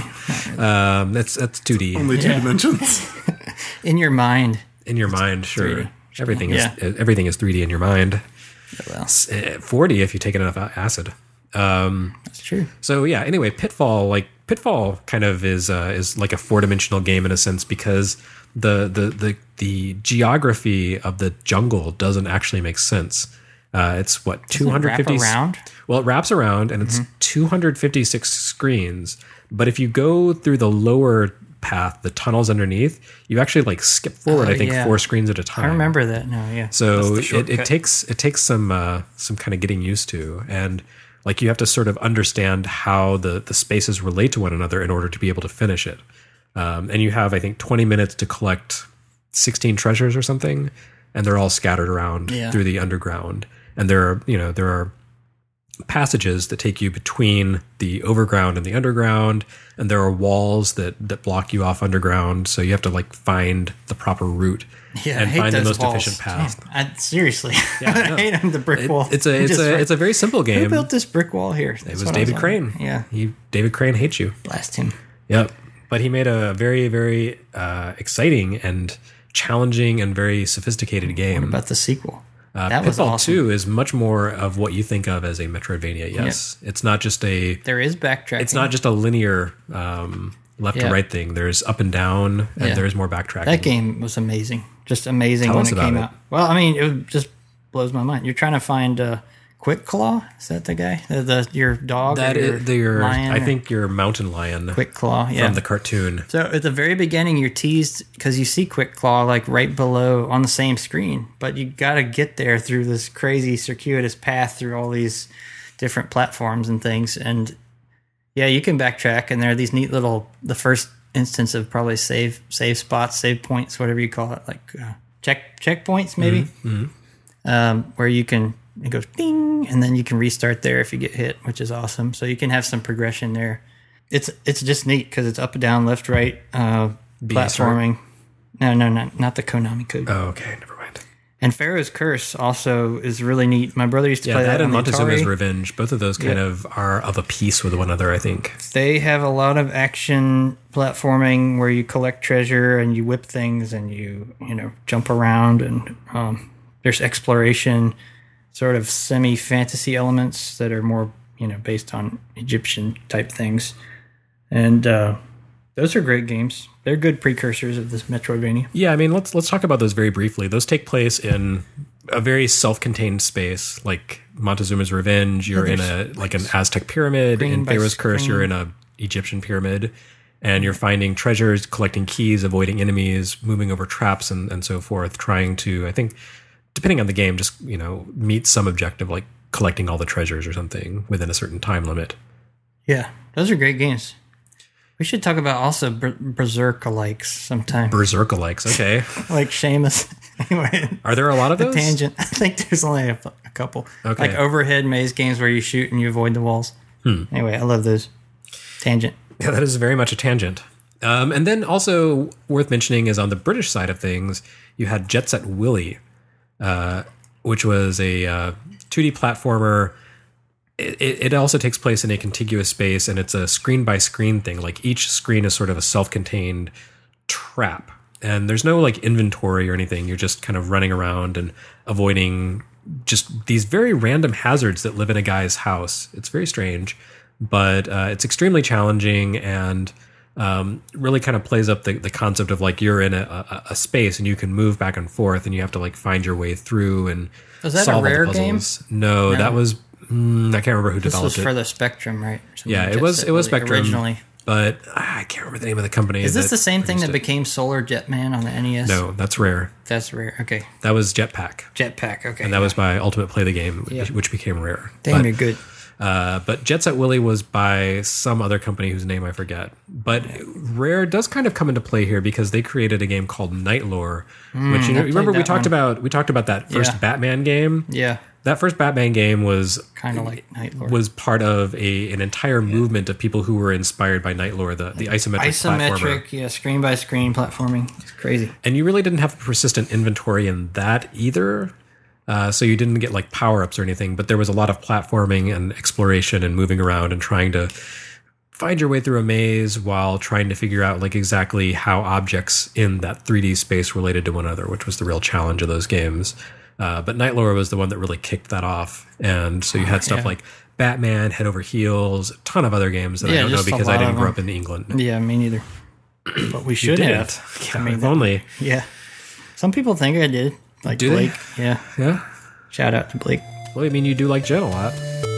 um, that's that's two D Only two Yeah. dimensions. in your mind. in your mind. Sure, three D. everything Yeah. is everything is three D in your mind. Well, Uh, four D if you take enough acid. Um, that's true. So yeah. Anyway, Pitfall, like Pitfall, kind of is uh, is like a four dimensional game in a sense because the the the the geography of the jungle doesn't actually make sense. Uh, it's what two hundred fifty Wrap around. Well, it wraps around and it's two hundred fifty-six screens. But if you go through the lower path, the tunnels underneath, you actually like skip forward. Oh, I think yeah. four screens at a time. I remember that now. Yeah. So That's the it, it shortcut. takes it takes some uh, some kind of getting used to, and like you have to sort of understand how the the spaces relate to one another in order to be able to finish it. Um, and you have, I think, twenty minutes to collect sixteen treasures or something, and they're all scattered around Yeah. through the underground. And there are you know there are passages that take you between the overground and the underground, and there are walls that that block you off underground. So you have to like find the proper route. Yeah, and I hate find the those most walls. efficient path. Damn, I, seriously, Yeah, I I know. hate them, the brick It- wall. it's a it's Just a right- it's a very simple Who game. built this brick wall here? It was David Crane. Yeah, he David Crane hates you. blast him. Yep. But he made a very very uh, exciting and challenging and very sophisticated game. What about the sequel? uh, that was Pitfall awesome. two is much more of what you think of as a Metroidvania. Yes, it's not just a There is backtracking. it's not just a linear um, left Yeah. to right thing. There's up and down, and Yeah. there's more backtracking. That game was amazing. Just amazing Tell when us it about came it. out. Well, I mean, it just blows my mind. You're trying to find uh, Quick Claw. Is that the guy? The, the your dog? That or your is your lion I or- think your mountain lion Quick Claw. Yeah. from the cartoon. So at the very beginning, you're teased because you see Quick Claw like right below on the same screen, but you got to get there through this crazy circuitous path through all these different platforms and things. And yeah, you can backtrack, and there are these neat little the first instance of probably save save spots, save points, whatever you call it, like uh, check checkpoints maybe, um, where you can it goes ding, and then you can restart there if you get hit, which is awesome. So you can have some progression there. It's it's just neat because it's up, down, left, right, uh, platforming. No, no, not not the Konami code. Oh, okay, never mind. And Pharaoh's Curse also is really neat. My brother used to Yeah, play that, that and on the Montezuma's Atari. Revenge, both of those kind Yeah. of are of a piece with one another, I think. They have a lot of action platforming where you collect treasure and you whip things and you you know jump around, and um, there's exploration, sort of semi fantasy elements that are more you know based on Egyptian type things, and uh, those are great games. They're good precursors of this Metroidvania. Yeah, I mean, let's let's talk about those very briefly. Those take place in a very self-contained space, like Montezuma's Revenge. You're in a like an Aztec pyramid. Screen In by Pharaoh's Curse, screen. you're in a Egyptian pyramid, and you're finding treasures, collecting keys, avoiding enemies, moving over traps, and, and so forth, trying to, I think, depending on the game, just, you know, meet some objective, like collecting all the treasures or something within a certain time limit. Yeah, those are great games. We should talk about also Ber- Berserk-alikes sometime. Berserk-alikes, okay. Like Seamus. Anyway, are there a lot of the those? Tangent. I think there's only a, a couple. Okay. Like overhead maze games where you shoot and you avoid the walls. Hmm. Anyway, I love those. Tangent. Yeah, that is very much a tangent. Um, and then also worth mentioning is on the British side of things, you had Jet Set Willy, uh, which was a uh, two D platformer. It, it also takes place in a contiguous space, and it's a screen-by-screen thing. Like, each screen is sort of a self-contained trap. And there's no, like, inventory or anything. You're just kind of running around and avoiding just these very random hazards that live in a guy's house. It's very strange, but uh, it's extremely challenging and um, really kind of plays up the, the concept of, like, you're in a, a, a space and you can move back and forth and you have to, like, find your way through and Was that solve a Rare all the puzzles. game? No, No. that was... Mm, I can't remember who This developed was it. for the Spectrum, right? Something Yeah, like it Jet was Set it was Willy Spectrum originally. but ah, I can't remember the name of the company. Is this that the same thing that produced it. became Solar Jetman on the N E S? No, that's Rare. That's Rare. Okay. That was Jetpack, Jetpack. Okay. and that was by Ultimate Play the Game, Yeah. which, which became Rare. Damn, but, you're good. Uh, but Jet Set Willy was by some other company whose name I forget. But Rare does kind of come into play here because they created a game called Night Lore, Mm, which you, know, I you remember played we that talked one. about. We talked about that first Yeah. Batman game. Yeah. That first Batman game was Kind of like Night Lord. was part of a an entire movement of people who were inspired by Night Lore, the, the isometric, platformer. Isometric, yeah, screen by screen platforming. It's crazy. And you really didn't have a persistent inventory in that either. Uh, so you didn't get like power ups or anything, but there was a lot of platforming and exploration and moving around and trying to find your way through a maze while trying to figure out like exactly how objects in that three D space related to one another, which was the real challenge of those games. Uh, but Night Lore was the one that really kicked that off. And so you had stuff yeah. like Batman, Head Over Heels, a ton of other games that I Yeah, don't know just a because I lot didn't of grow them. up in England. Yeah, me neither. But we should Didn't. have. Yeah, I mean, if that- only. Yeah. Some people think I did. Like Do they? Blake. Yeah. Yeah. Shout out to Blake. Well, I mean, you do like Jen a lot.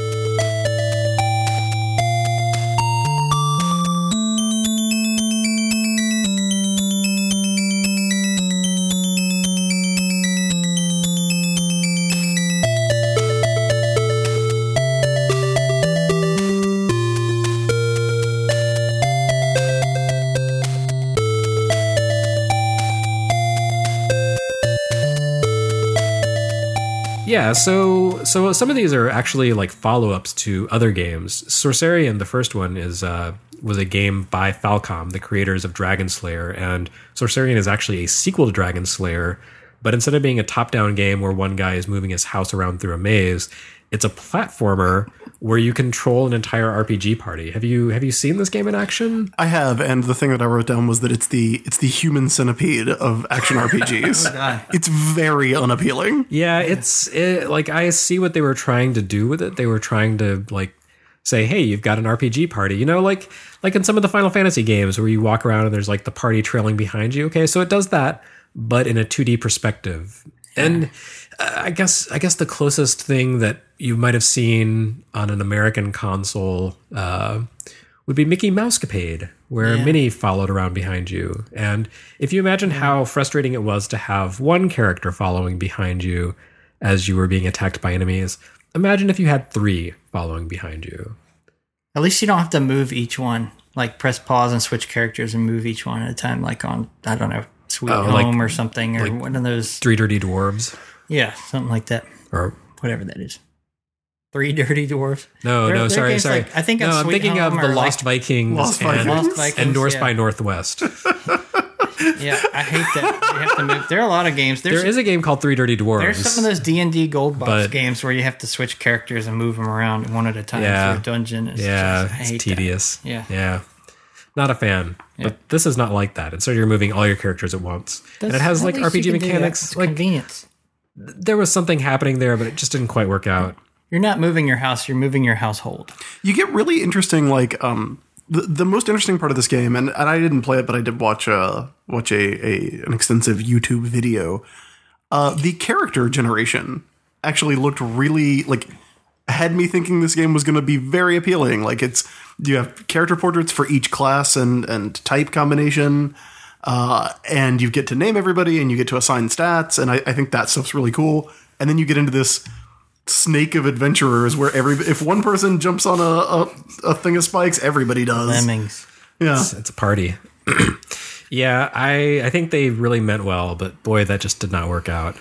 Yeah, so so some of these are actually like follow-ups to other games. Sorcerian, the first one, is uh, was a game by Falcom, the creators of Dragon Slayer, and Sorcerian is actually a sequel to Dragon Slayer, but instead of being a top-down game where one guy is moving his house around through a maze, it's a platformer where you control an entire R P G party. Have you have you seen this game in action? I have, and the thing that I wrote down was that it's the it's the human centipede of action R P Gs. Oh, God. It's very unappealing. Yeah, it's it, like I see what they were trying to do with it. They were trying to like say, "Hey, you've got an R P G party." You know, like like in some of the Final Fantasy games where you walk around and there's like the party trailing behind you. Okay, so it does that, but in a two D perspective. And uh, I guess I guess the closest thing that you might have seen on an American console uh, would be Mickey Mousecapade, where Yeah. Minnie followed around behind you. And if you imagine how frustrating it was to have one character following behind you as you were being attacked by enemies, imagine if you had three following behind you. At least you don't have to move each one. Like press pause and switch characters and move each one at a time, like on, I don't know, Sweet Oh, Home like- or something, or like- one of those. Three Dirty Dwarves, Yeah, something like that. or Whatever that is. Three Dirty Dwarfs. no, There- no, there are sorry, games sorry. like- I think no, of I'm Sweet thinking Home of the or Lost like- Vikings, Lost and, Vikings. Lost Vikings, endorsed yeah. by Northwest. Yeah, I hate that. You have to move. There are a lot of games. There's, There is a game called Three Dirty Dwarves. there's some of those D and D gold box But- games where you have to switch characters and move them around one at a time Yeah. through a dungeon. It's Yeah, just, I hate it's that. tedious. Yeah. Yeah. Not a fan. But this is not like that. Instead, you're moving all your characters at once. and it has At like least R P G you can do that. mechanics. It's Like convenience. there was something happening there, but it just didn't quite work out. You're not moving your house, you're moving your household. You get really interesting, like um, the the most interesting part of this game, and, and I didn't play it, but I did watch uh watch a, a an extensive YouTube video. Uh, the character generation actually looked really like had me thinking this game was going to be very appealing. Like it's you have character portraits for each class and and type combination, uh, and you get to name everybody and you get to assign stats, and I, I think that stuff's really cool. And then you get into this snake of adventurers where every if one person jumps on a, a, a thing of spikes, everybody does. Lemmings. Yeah, It's, it's a party. Yeah, I I think they really meant well, but boy, that just did not work out.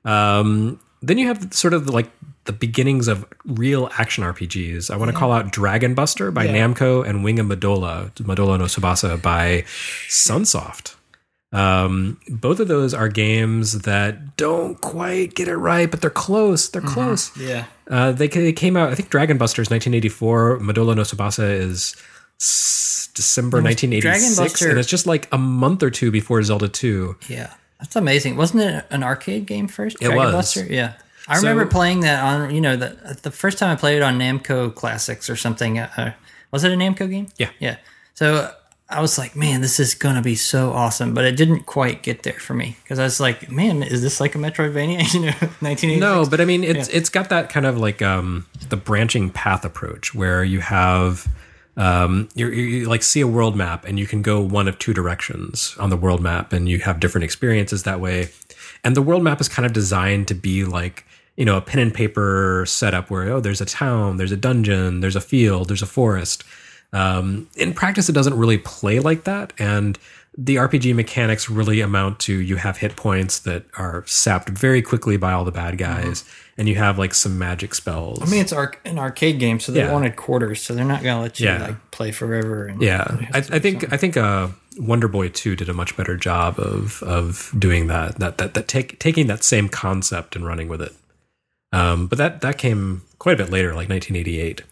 Um, then you have sort of like the beginnings of real action R P Gs. I want to call out Dragon Buster by Yeah. Namco and Wing of Medola, Medola no Tsubasa by Sunsoft. Um, both of those are games that don't quite get it right, but they're close. They're close. Yeah. Uh, they, they came out, I think Dragon Buster is nineteen eighty-four. Medola no Tsubasa is s- December nineteen eighty-six. Dragon Buster- And it's just like a month or two before Zelda two. Yeah. That's amazing. Wasn't it an arcade game first? It was. Buster? Yeah. I So- remember playing that on, you know, the the first time I played it on Namco Classics or something. Uh, was it a Namco game? Yeah. Yeah. So I was like, man, this is going to be so awesome. But it didn't quite get there for me because I was like, man, is this like a Metroidvania? You know, nineteen eighty-six? No, but I mean, it's it's got that kind of like um, the branching path approach where you have um, you you like see a world map and you can go one of two directions on the world map, and you have different experiences that way. And the world map is kind of designed to be like, you know, a pen and paper setup where, oh, there's a town, there's a dungeon, there's a field, there's a forest. Um, in practice, it doesn't really play like that. And the R P G mechanics really amount to you have hit points that are sapped very quickly by all the bad guys. Mm-hmm. And you have like some magic spells. I mean, it's arc- an arcade game, so they Yeah. wanted quarters, so they're not going to let you Yeah. like play forever. And Yeah, I, I think I think uh, Wonder Boy two did a much better job of of doing that. That that that take taking that same concept and running with it. Um, but that that came quite a bit later, like nineteen eighty-eight.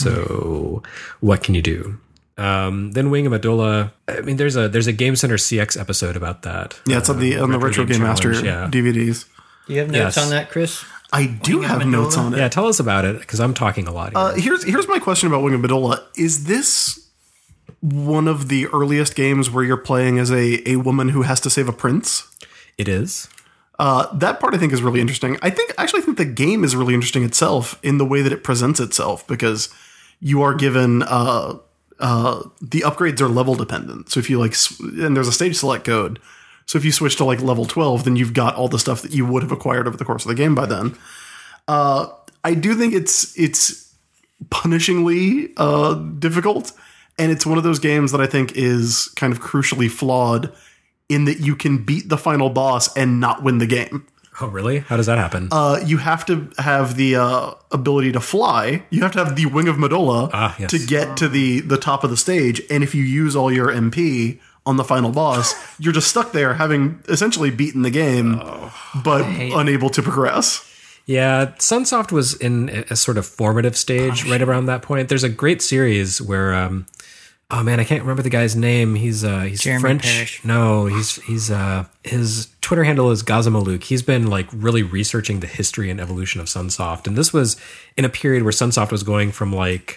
So what can you do? Um, then Wing of Medola. I mean, there's a there's a Game Center C X episode about that. yeah, it's on the on the Retro Game Master Challenge, yeah. D V Ds. Do you have notes Yes. on that, Chris? I do Wing of have notes Medola? on it. Yeah, tell us about it because I'm talking a lot here. Uh, here's here's my question about Wing of Medola. Is this one of the earliest games where you're playing as a, a woman who has to save a prince? It is. Uh, that part I think is really interesting. I think actually I think the game is really interesting itself in the way that it presents itself, because you are given uh, uh, the upgrades are level dependent. So if you like, sw- and there's a stage select code. So if you switch to like level twelve, then you've got all the stuff that you would have acquired over the course of the game by then. Uh, I do think it's it's punishingly uh, difficult, and it's one of those games that I think is kind of crucially flawed in that you can beat the final boss and not win the game. Oh, really? How does that happen? Uh, you have to have the uh, ability to fly. You have to have the Wing of Medola Ah, yes. to get to the, the top of the stage. And if you use all your M P on the final boss, you're just stuck there having essentially beaten the game, but unable to progress. Yeah, Sunsoft was in a a sort of formative stage right around that point. There's a great series where, um, oh man, I can't remember the guy's name. He's uh, he's Jeremy French. Parrish. No, he's he's uh, his Twitter handle is Gazamalouk. He's been like really researching the history and evolution of Sunsoft, and this was in a period where Sunsoft was going from like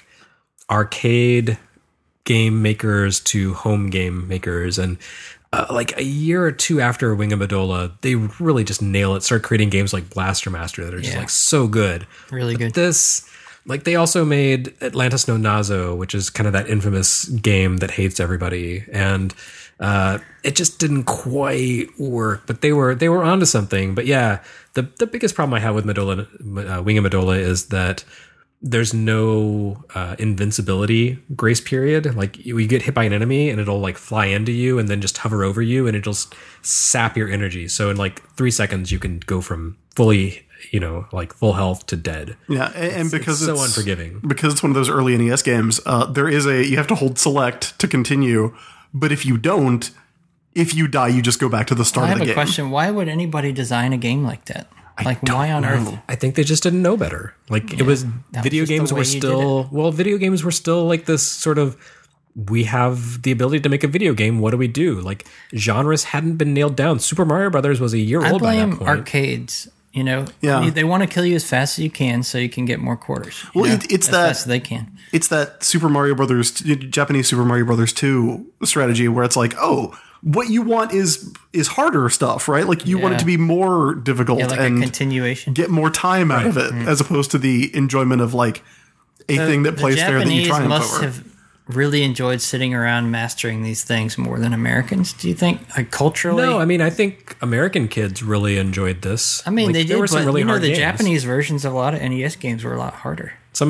arcade game makers to home game makers, and uh, like a year or two after Wing of Medola, they really just nail it. Start creating games like Blaster Master that are just Yeah. like so good. Really But good. This, like, they also made Atlantis no Nazo, which is kind of that infamous game that hates everybody, and uh, it just didn't quite work. But they were they were onto something. But yeah, the the biggest problem I have with Medola, uh, Wing of Medola is that there's no uh, invincibility grace period. Like you, you get hit by an enemy and it'll like fly into you and then just hover over you and it'll just sap your energy. So in like three seconds you can go from fully, you know, like full health to dead. Yeah, and, and because it's it's, so unforgiving. because it's one of those early N E S games, uh, there is a you have to hold select to continue, but if you don't, if you die, you just go back to the start I of have the a game. question. Why would anybody design a game like that? Like, why on earth? I think they just didn't know better. Like it was that video was just the games way were you did still well, video games were still like this sort of we have the ability to make a video game. What do we do? Like genres hadn't been nailed down. Super Mario Brothers was a year I old by that blame point. arcades. You know, Yeah. they, they want to kill you as fast as you can so you can get more quarters. you Well, know, it- it's as that- fast as they can. It's that Super Mario Brothers, Japanese Super Mario Brothers two strategy where it's like, oh, what you want is is harder stuff, right? Like you want it Yeah. to be more difficult Yeah, like and a continuation. get more time out of it, as opposed to the enjoyment of like a thing that the plays fair that you Japanese triumph must over. have really enjoyed sitting around mastering these things more than Americans. Do you think, like culturally? No, I mean, I think American kids really enjoyed this. I mean, Like, they there did, were some but really you know, hard the games. Japanese versions of a lot of N E S games were a lot harder. Some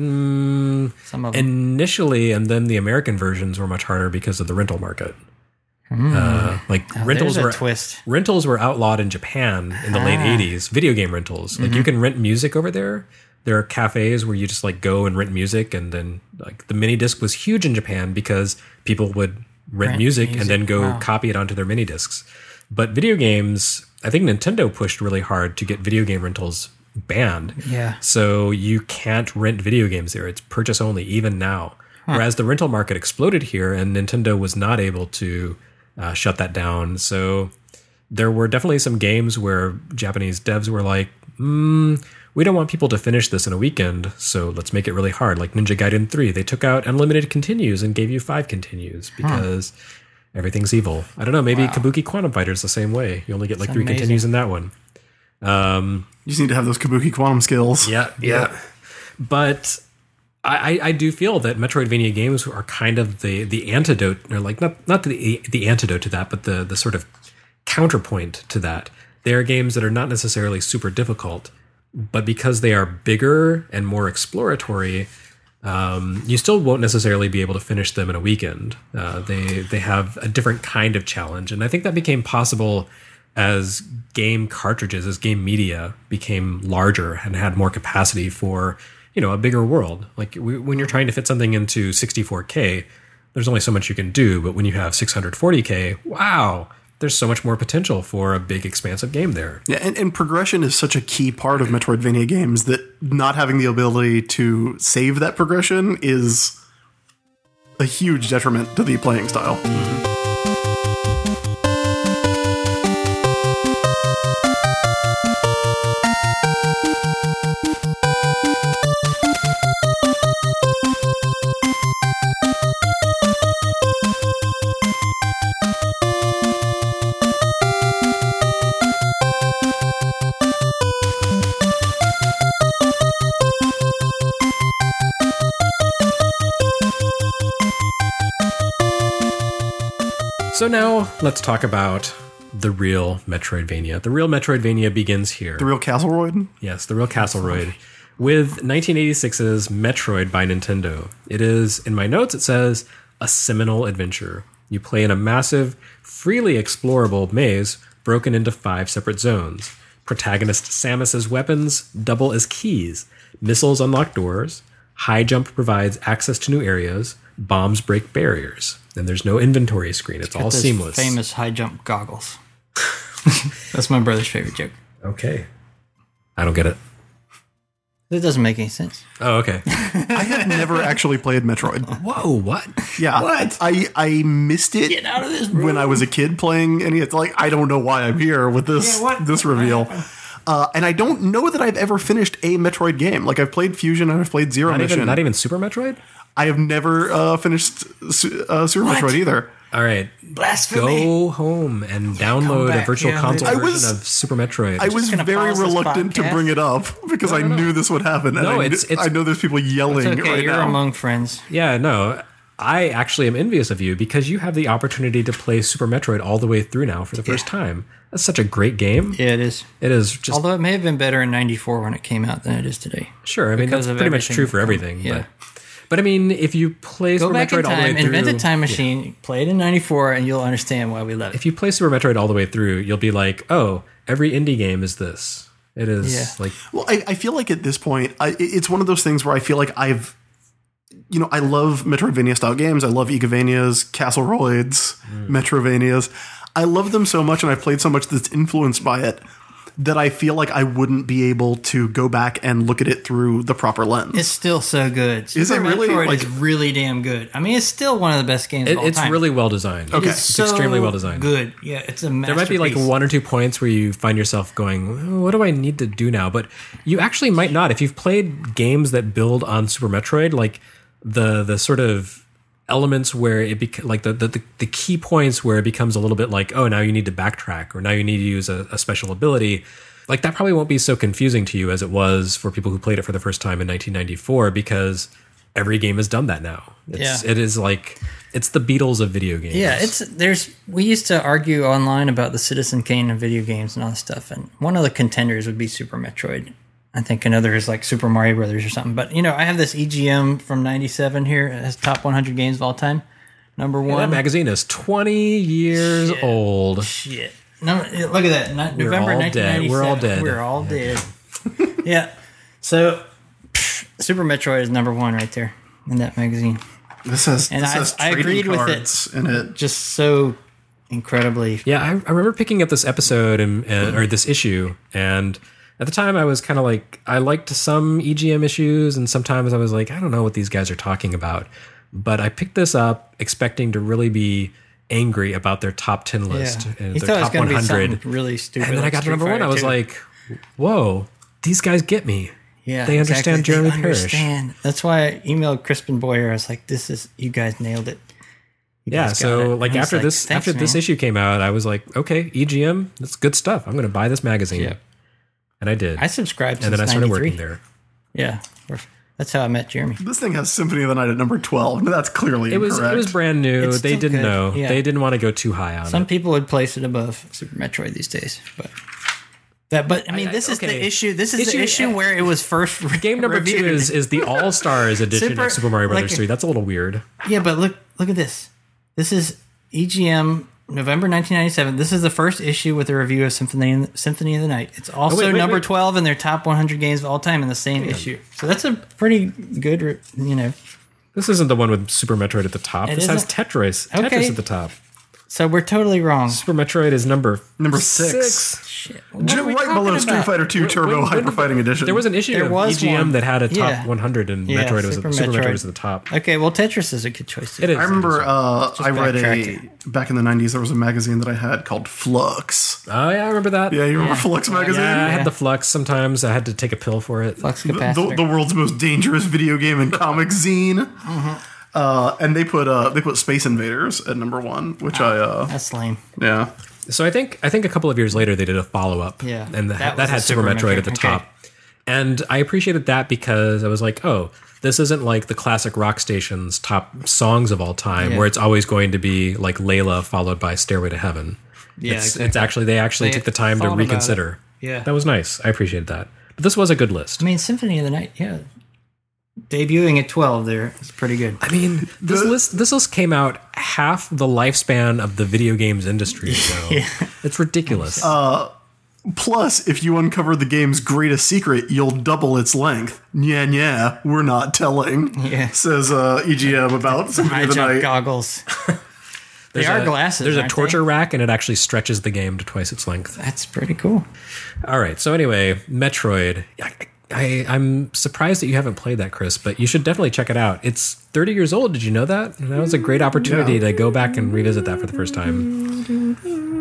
mm, Some of them. initially, and then the American versions were much harder because of the rental market. Uh, like rentals There's a were twist. rentals were outlawed in Japan in the late Ah. eighties. Video game rentals, like you can rent music over there. There are cafes where you just like go and rent music, and then like the mini disc was huge in Japan because people would rent, Rent music, music, and then go wow. copy it onto their mini discs. But video games, I think Nintendo pushed really hard to get video game rentals banned. Yeah. So you can't rent video games there. It's purchase only, even now. Whereas the rental market exploded here, and Nintendo was not able to uh, shut that down. So there were definitely some games where Japanese devs were like, mm, we don't want people to finish this in a weekend, so let's make it really hard. Like Ninja Gaiden three, they took out unlimited continues and gave you five continues because everything's evil. I don't know, maybe Wow. Kabuki Quantum Fighter's the same way. You only get like That's three amazing. continues in that one. Um, You just need to have those Kabuki Quantum skills. yeah, yeah. But I, I do feel that Metroidvania games are kind of the the antidote, or like not not the the antidote to that, but the the sort of counterpoint to that. They are games that are not necessarily super difficult, but because they are bigger and more exploratory, um, you still won't necessarily be able to finish them in a weekend. Uh, they they have a different kind of challenge, and I think that became possible as game cartridges, as game media became larger and had more capacity for, you know, a bigger world. Like we, when you're trying to fit something into sixty-four K, there's only so much you can do. But when you have six hundred forty K, wow, there's so much more potential for a big, expansive game there. Yeah, and, and progression is such a key part of Metroidvania games that not having the ability to save that progression is a huge detriment to the playing style. So now let's talk about the real Metroidvania. The real Metroidvania begins here. The real Castleroid? Yes, the real Castleroid, with nineteen eighty-six's Metroid by Nintendo. It is, in my notes, it says, a seminal adventure. You play in a massive, freely explorable maze broken into five separate zones. Protagonist Samus's weapons double as keys. Missiles unlock doors. High jump provides access to new areas. Bombs break barriers. And there's no inventory screen. It's all Those seamless. Famous high jump goggles. That's my brother's favorite joke. Okay. I don't get it. It doesn't make any sense. Oh, okay. I have never actually played Metroid. Whoa, what? Yeah. What? I, I missed it Get out of this room. when I was a kid playing any. It's like, I don't know why I'm here with this, Yeah, what- this what reveal. happened? Uh, and I don't know that I've ever finished a Metroid game. Like I've played Fusion and I've played Zero Not Mission. even, not even Super Metroid? I have never uh, finished Su- uh, Super What? Metroid either. All right. Blasphemy. Go home and download a back, virtual yeah. console I version was- of Super Metroid. I was gonna very pause this reluctant to podcast? bring it up because I knew this would happen. And No, I, it's- kn- it's- I know there's people yelling It's okay, right you're now. among friends. yeah, no. I actually am envious of you because you have the opportunity to play Super Metroid all the way through now for the first time. That's such a great game. Yeah, it is. It is just Although it may have been better in ninety-four when it came out than it is today. sure. I mean, because that's of pretty much everything true for from- everything. yeah. But, but I mean, if you play Go Super back Metroid in all the way time, through, invent a time machine, play it in ninety-four, and you'll understand why we love it. if you play Super Metroid all the way through, you'll be like, oh, every indie game is this. It is Yeah. like Well, I, I feel like at this point, I, it's one of those things where I feel like I've, you know, I love Metroidvania style games. I love Igavanias, Castleroids, Mm. Metrovanias. I love them so much, and I've played so much that's influenced by it that I feel like I wouldn't be able to go back and look at it through the proper lens. It's still so good. Super Is it really? Metroid Like- is really damn good. I mean, it's still one of the best games it, of all it's time. really well designed. Okay. It's It's so extremely well designed. Good. Yeah, it's a There masterpiece. might be like one or two points where you find yourself going, oh, what do I need to do now? But you actually might not. If you've played games that build on Super Metroid, like the the sort of elements where it bec- like the, the the key points where it becomes a little bit like, oh, now you need to backtrack, or now you need to use a, a special ability. Like that probably won't be so confusing to you as it was for people who played it for the first time in nineteen ninety-four, because every game has done that now. It's, Yeah. It is like, it's the Beatles of video games. Yeah, it's there's. We used to argue online about the Citizen Kane of video games and all this stuff, and one of the contenders would be Super Metroid. I think another is like Super Mario Brothers or something. But you know, I have this E G M from ninety-seven here. It has top one hundred games of all time. Number Yeah, one. that magazine is twenty years Shit. old. Shit. No, look at that. Not, November all nineteen ninety-seven. dead. We're all dead. We're all dead. Yeah. So, pff, Super Metroid is number one right there in that magazine. This has, And this I- has I trading agreed with it. cards in it. Just so incredibly. Yeah, I, I remember picking up this episode and, and or this issue, and at the time I was kind of like, I liked some E G M issues, and sometimes I was like, I don't know what these guys are talking about. But I picked this up expecting to really be angry about their top ten list, Yeah. uh, You their thought it was top going to be one hundred. something really stupid. And then I like got to Street number one. Fighter I was two. like, whoa, these guys get me. Yeah, they understand exactly. Jeremy they Parrish. understand. That's why I emailed Crispin Boyer. I was like, "This is you guys nailed it." You Yeah, guys got so it. like And he's after like, this "Thanks, after this man." issue came out, I was like, okay, E G M, that's good stuff. I'm going to buy this magazine. Yeah. And I did. I subscribed, and then I since started ninety-three. working there. Yeah, that's how I met Jeremy. This thing has Symphony of the Night at number twelve. That's clearly It was incorrect. it was brand new. It's They still didn't good. know. Yeah. They didn't want to go too high on Some it. people would place it above Super Metroid these days, but that. But I mean, I- this is okay. the issue. This is Issue- the issue where it was first re- Game number two reviewed. is is the All Stars edition Super- of Super Mario Brothers like- three. That's a little weird. Yeah, but look look at this. This is E G M November nineteen ninety-seven. This is the first issue with a review of Symphony Symphony of the Night. It's also wait, wait, number wait. twelve in their top one hundred games of all time in the same issue. So that's a pretty good, re- you know. This isn't the one with Super Metroid at the top. It this has isn't? Tetris. Tetris Okay. at the top. So we're totally wrong. Super Metroid is number Number six. Shit. Ju- right below Street Fighter two Turbo when- when- Hyper Fighting Edition. There was an issue There of was E G M one. that had a top Yeah. one hundred, and Yeah, Metroid was Super at, Super Metroid. Metroid. was at the top. Okay, well, Tetris is a good choice too. It is. I remember uh, I read a backtracking. back in the nineties. There was a magazine that I had called Flux. Oh yeah, I remember that. Yeah, you remember Yeah. Flux magazine? Yeah, I Yeah. had the Flux. Sometimes I had to take a pill for it. Flux The, capacitor. the world's most dangerous video game and comic zine. Uh, and they put uh, they put Space Invaders at number one, which I uh, That's lame. yeah. So I think I think a couple of years later they did a follow up. Yeah, and the, that that, was a had Super Super Metroid Metroid. at the Okay. top. And I appreciated that because I was like, oh, this isn't like the classic rock station's top songs of all time, Yeah. where it's always going to be like Layla followed by Stairway to Heaven. Yeah, it's, exactly. it's actually they actually They took the time to thought about it. reconsider. Yeah. That was nice. I appreciated that. But this was a good list. I mean, Symphony of the Night, yeah. Debuting at twelve there is pretty good. I mean, this The- list this list came out half the lifespan of the video games industry. So it's ridiculous. Plus, if you uncover the game's greatest secret, you'll double its length. Yeah, yeah, we're not telling. Yeah. Says uh, E G M about Symphony High of the jump Night. goggles. There's are a, glasses, There's a aren't torture they? rack, and it actually stretches the game to twice its length. That's pretty cool. All right. So anyway, Metroid. I, I, I'm surprised that you haven't played that, Chris, but you should definitely check it out. It's thirty years old. Did you know that? And that was a great opportunity Yeah. to go back and revisit that for the first time.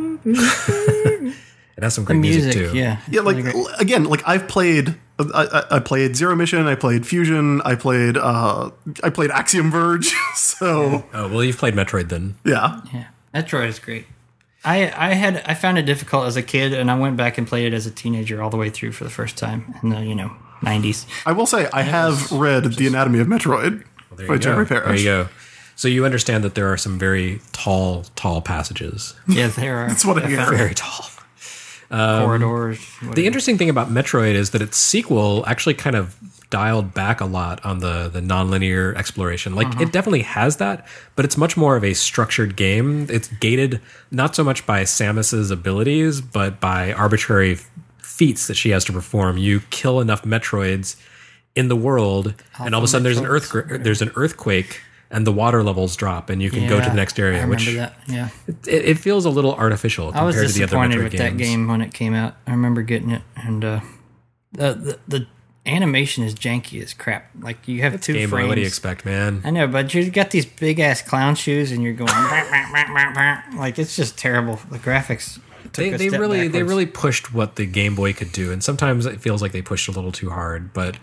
It has some great music, Music, too. yeah. Yeah, like Really great. l- again, like I've played, I, I, I played Zero Mission, I played Fusion, I played, uh, I played Axiom Verge. So Oh well, you've played Metroid then. yeah, Yeah, Metroid is great. I I had I found it difficult as a kid, and I went back and played it as a teenager all the way through for the first time in the you know nineties. I will say I have read The Anatomy of Metroid There by you Jeremy go. There Parrish. you go. So you understand that there are some very tall, tall passages. Yeah, there are That's what I hear. Very tall. corridors. The interesting thing about Metroid is that its sequel actually kind of dialed back a lot on the the nonlinear exploration. Like Uh-huh. it definitely has that, but it's much more of a structured game. It's gated not so much by Samus's abilities, but by arbitrary f- feats that she has to perform. You kill enough Metroids in the world, and all of a sudden there's an earth there's an earthquake. And the water levels drop, and you can go to Yeah, the next area, I remember which that. Yeah, it, it feels a little artificial I was compared to the other disappointed Metroid with games. that game when it came out. I remember getting it, and uh, the, the the animation is janky as crap. Like you have two Game Boy, frames. what do you expect, man? I know, but you got these big ass clown shoes, and you're going "Bah, bah, bah, bah, bah." Like it's just terrible. The graphics. Took They, a they step really they backwards. really pushed what the Game Boy could do, and sometimes it feels like they pushed a little too hard. But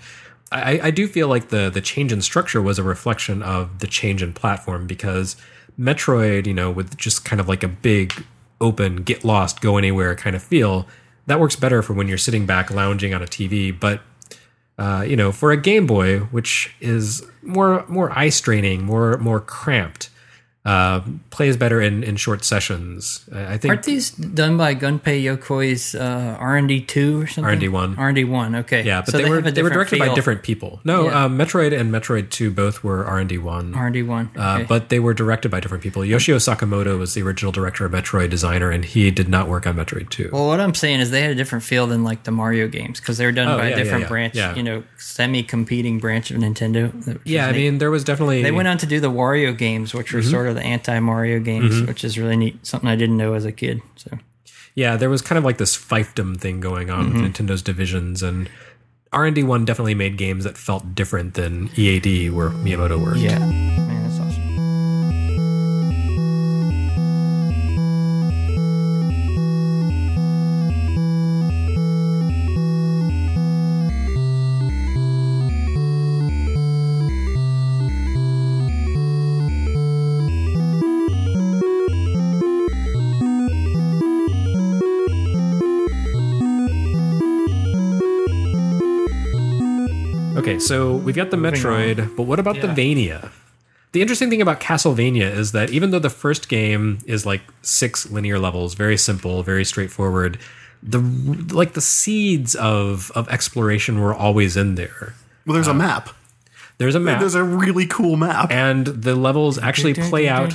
I, I do feel like the the change in structure was a reflection of the change in platform, because Metroid, you know, with just kind of like a big open, get lost, go anywhere kind of feel, that works better for when you're sitting back lounging on a T V. But uh, you know, for a Game Boy, which is more more eye straining, more more cramped, uh, plays better in, in short sessions. I think. Aren't these done by Gunpei Yokoi's uh, R and D two or something? R and D one. R and D one, okay. Yeah, but so they, they were have a they were different directed by feel. different people. No, Yeah. uh, Metroid and Metroid two both were R and D one. R and D one, okay. Uh, but they were directed by different people. Yoshio Sakamoto was the original director of Metroid designer, and he did not work on Metroid two. Well, what I'm saying is they had a different feel than like the Mario games, because they were done Oh, by yeah, a different yeah, yeah. branch, Yeah. you know, semi-competing branch of Nintendo. which yeah, is I neat. mean, there was definitely... They went on to do the Wario games, which were Mm-hmm. sort of the anti-Mario games, which is really neat. Something I didn't know as a kid. So Yeah, there was kind of like this fiefdom thing going on Mm-hmm. with Nintendo's divisions, and R and D one definitely made games that felt different than E A D, where Miyamoto worked. yeah, man, that's awesome. Okay, so we've got the Metroid, but what about the Vania? The interesting thing about Castlevania is that even though the first game is like six linear levels, very simple, very straightforward, the like the seeds of of exploration were always in there. Well, there's a map. There's a map, There's a really cool map. and the levels actually play out.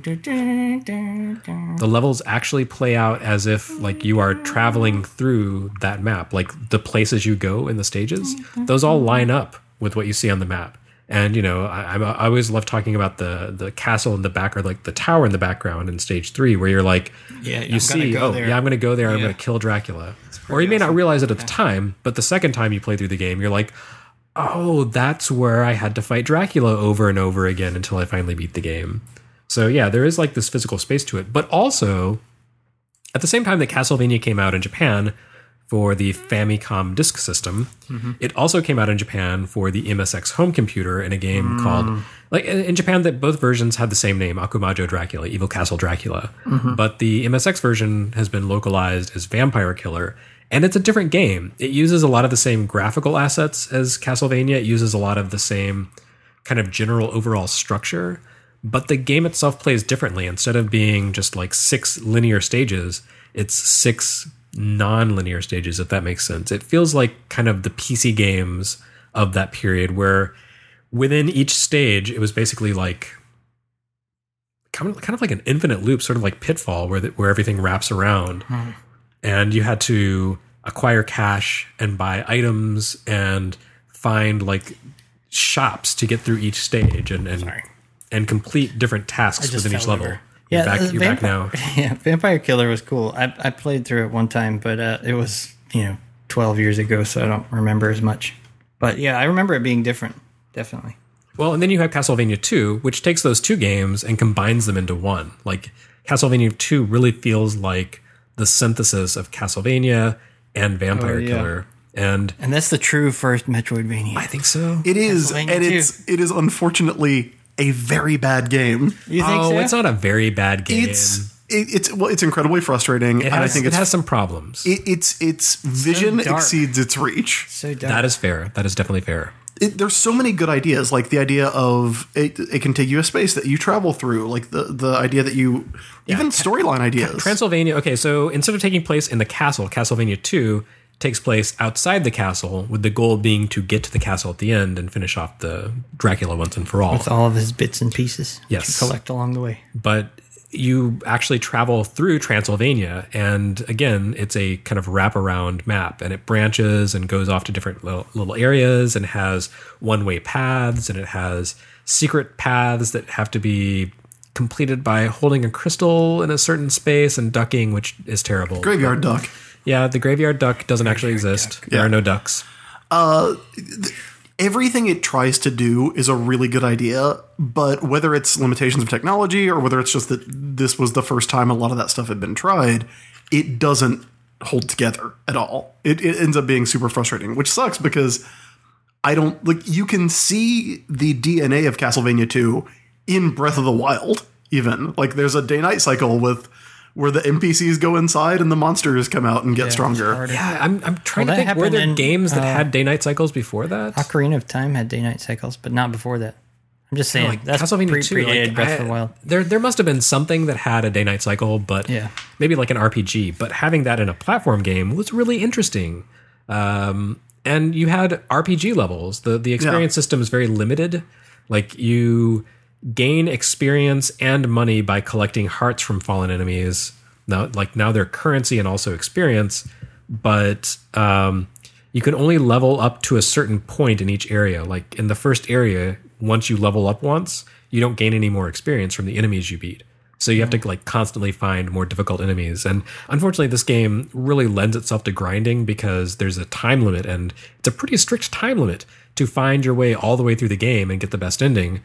The levels actually play out as if like you are traveling through that map, like the places you go in the stages. Those all line up with what you see on the map. And you know, I, I always love talking about the the castle in the back, or like the tower in the background in stage three, where you're like, Yeah, you I'm see, gonna go oh there. yeah, I'm going to go there. I'm Yeah. going to kill Dracula. Or you may not realize it at the time, but the second time you play through the game, you're like, oh, that's where I had to fight Dracula over and over again until I finally beat the game. So yeah, there is like this physical space to it. But also, at the same time that Castlevania came out in Japan for the Famicom Disk System, it also came out in Japan for the M S X home computer in a game called, like in in Japan, that both versions had the same name, Akumajo Dracula, Evil Castle Dracula. But the M S X version has been localized as Vampire Killer. And it's a different game. It uses a lot of the same graphical assets as Castlevania. It uses a lot of the same kind of general overall structure. But the game itself plays differently. Instead of being just like six linear stages, it's six non-linear stages, if that makes sense. It feels like kind of the P C games of that period, where within each stage, it was basically like kind of, kind of like an infinite loop, sort of like Pitfall, where the, where everything wraps around. And you had to acquire cash and buy items and find like shops to get through each stage, and and, and complete different tasks just within each fell level. over. You're, Yeah, back, uh, you're back Vampire- now. Yeah, Vampire Killer was cool. I I played through it one time, but uh, it was, you know, twelve years ago, so I don't remember as much. But yeah, I remember it being different, definitely. Well, and then you have Castlevania two, which takes those two games and combines them into one. Like Castlevania two really feels like the synthesis of Castlevania and Vampire Oh, yeah. Killer. And And that's the true first Metroidvania. I think so. It is, Castlevania and two. it's it is unfortunately a very bad game. You think oh, so? it's not a very bad game. It's it, it's well, it's incredibly frustrating, it and has, I think it it's has some problems. it, it's its vision dark. exceeds its reach. so dark. That is fair. That is definitely fair. It, there's so many good ideas, like the idea of a, a contiguous space that you travel through, like the the idea that you even storyline ideas. Transylvania. Okay, so instead of taking place in the castle, Castlevania two takes place outside the castle, with the goal being to get to the castle at the end and finish off the Dracula once and for all. With all of his bits and pieces that Yes. you collect along the way. But you actually travel through Transylvania, and again, it's a kind of wraparound map, and it branches and goes off to different little, little areas, and has one-way paths, and it has secret paths that have to be completed by holding a crystal in a certain space and ducking, which is terrible. Graveyard Duck. Yeah, the graveyard duck doesn't actually exist. There Yeah. are no ducks. Everything it tries to do is a really good idea, but whether it's limitations of technology or whether it's just that this was the first time a lot of that stuff had been tried, it doesn't hold together at all. It, it ends up being super frustrating, which sucks because I don't like you can see the D N A of Castlevania two in Breath of the Wild. Even like there's a day-night cycle with where the N P Cs go inside and the monsters come out and get Yeah, stronger. Yeah, I'm I'm trying Well, to that think. Were there happened in, games that uh, had day night cycles before that? Ocarina of Time had day-night cycles, but not before that. I'm just saying like that's Castlevania pre- two, predated like, Breath I- of the Wild. There, there must have been something that had a day night cycle, but Yeah. maybe like an R P G. But having that in a platform game was really interesting. Um, and you had R P G levels. the The experience Yeah. system is very limited. Like you gain experience and money by collecting hearts from fallen enemies. Now, like now they're currency and also experience, but um, you can only level up to a certain point in each area. Like in the first area, once you level up once, you don't gain any more experience from the enemies you beat. So you have to like constantly find more difficult enemies. And unfortunately, this game really lends itself to grinding because there's a time limit, and it's a pretty strict time limit to find your way all the way through the game and get the best ending.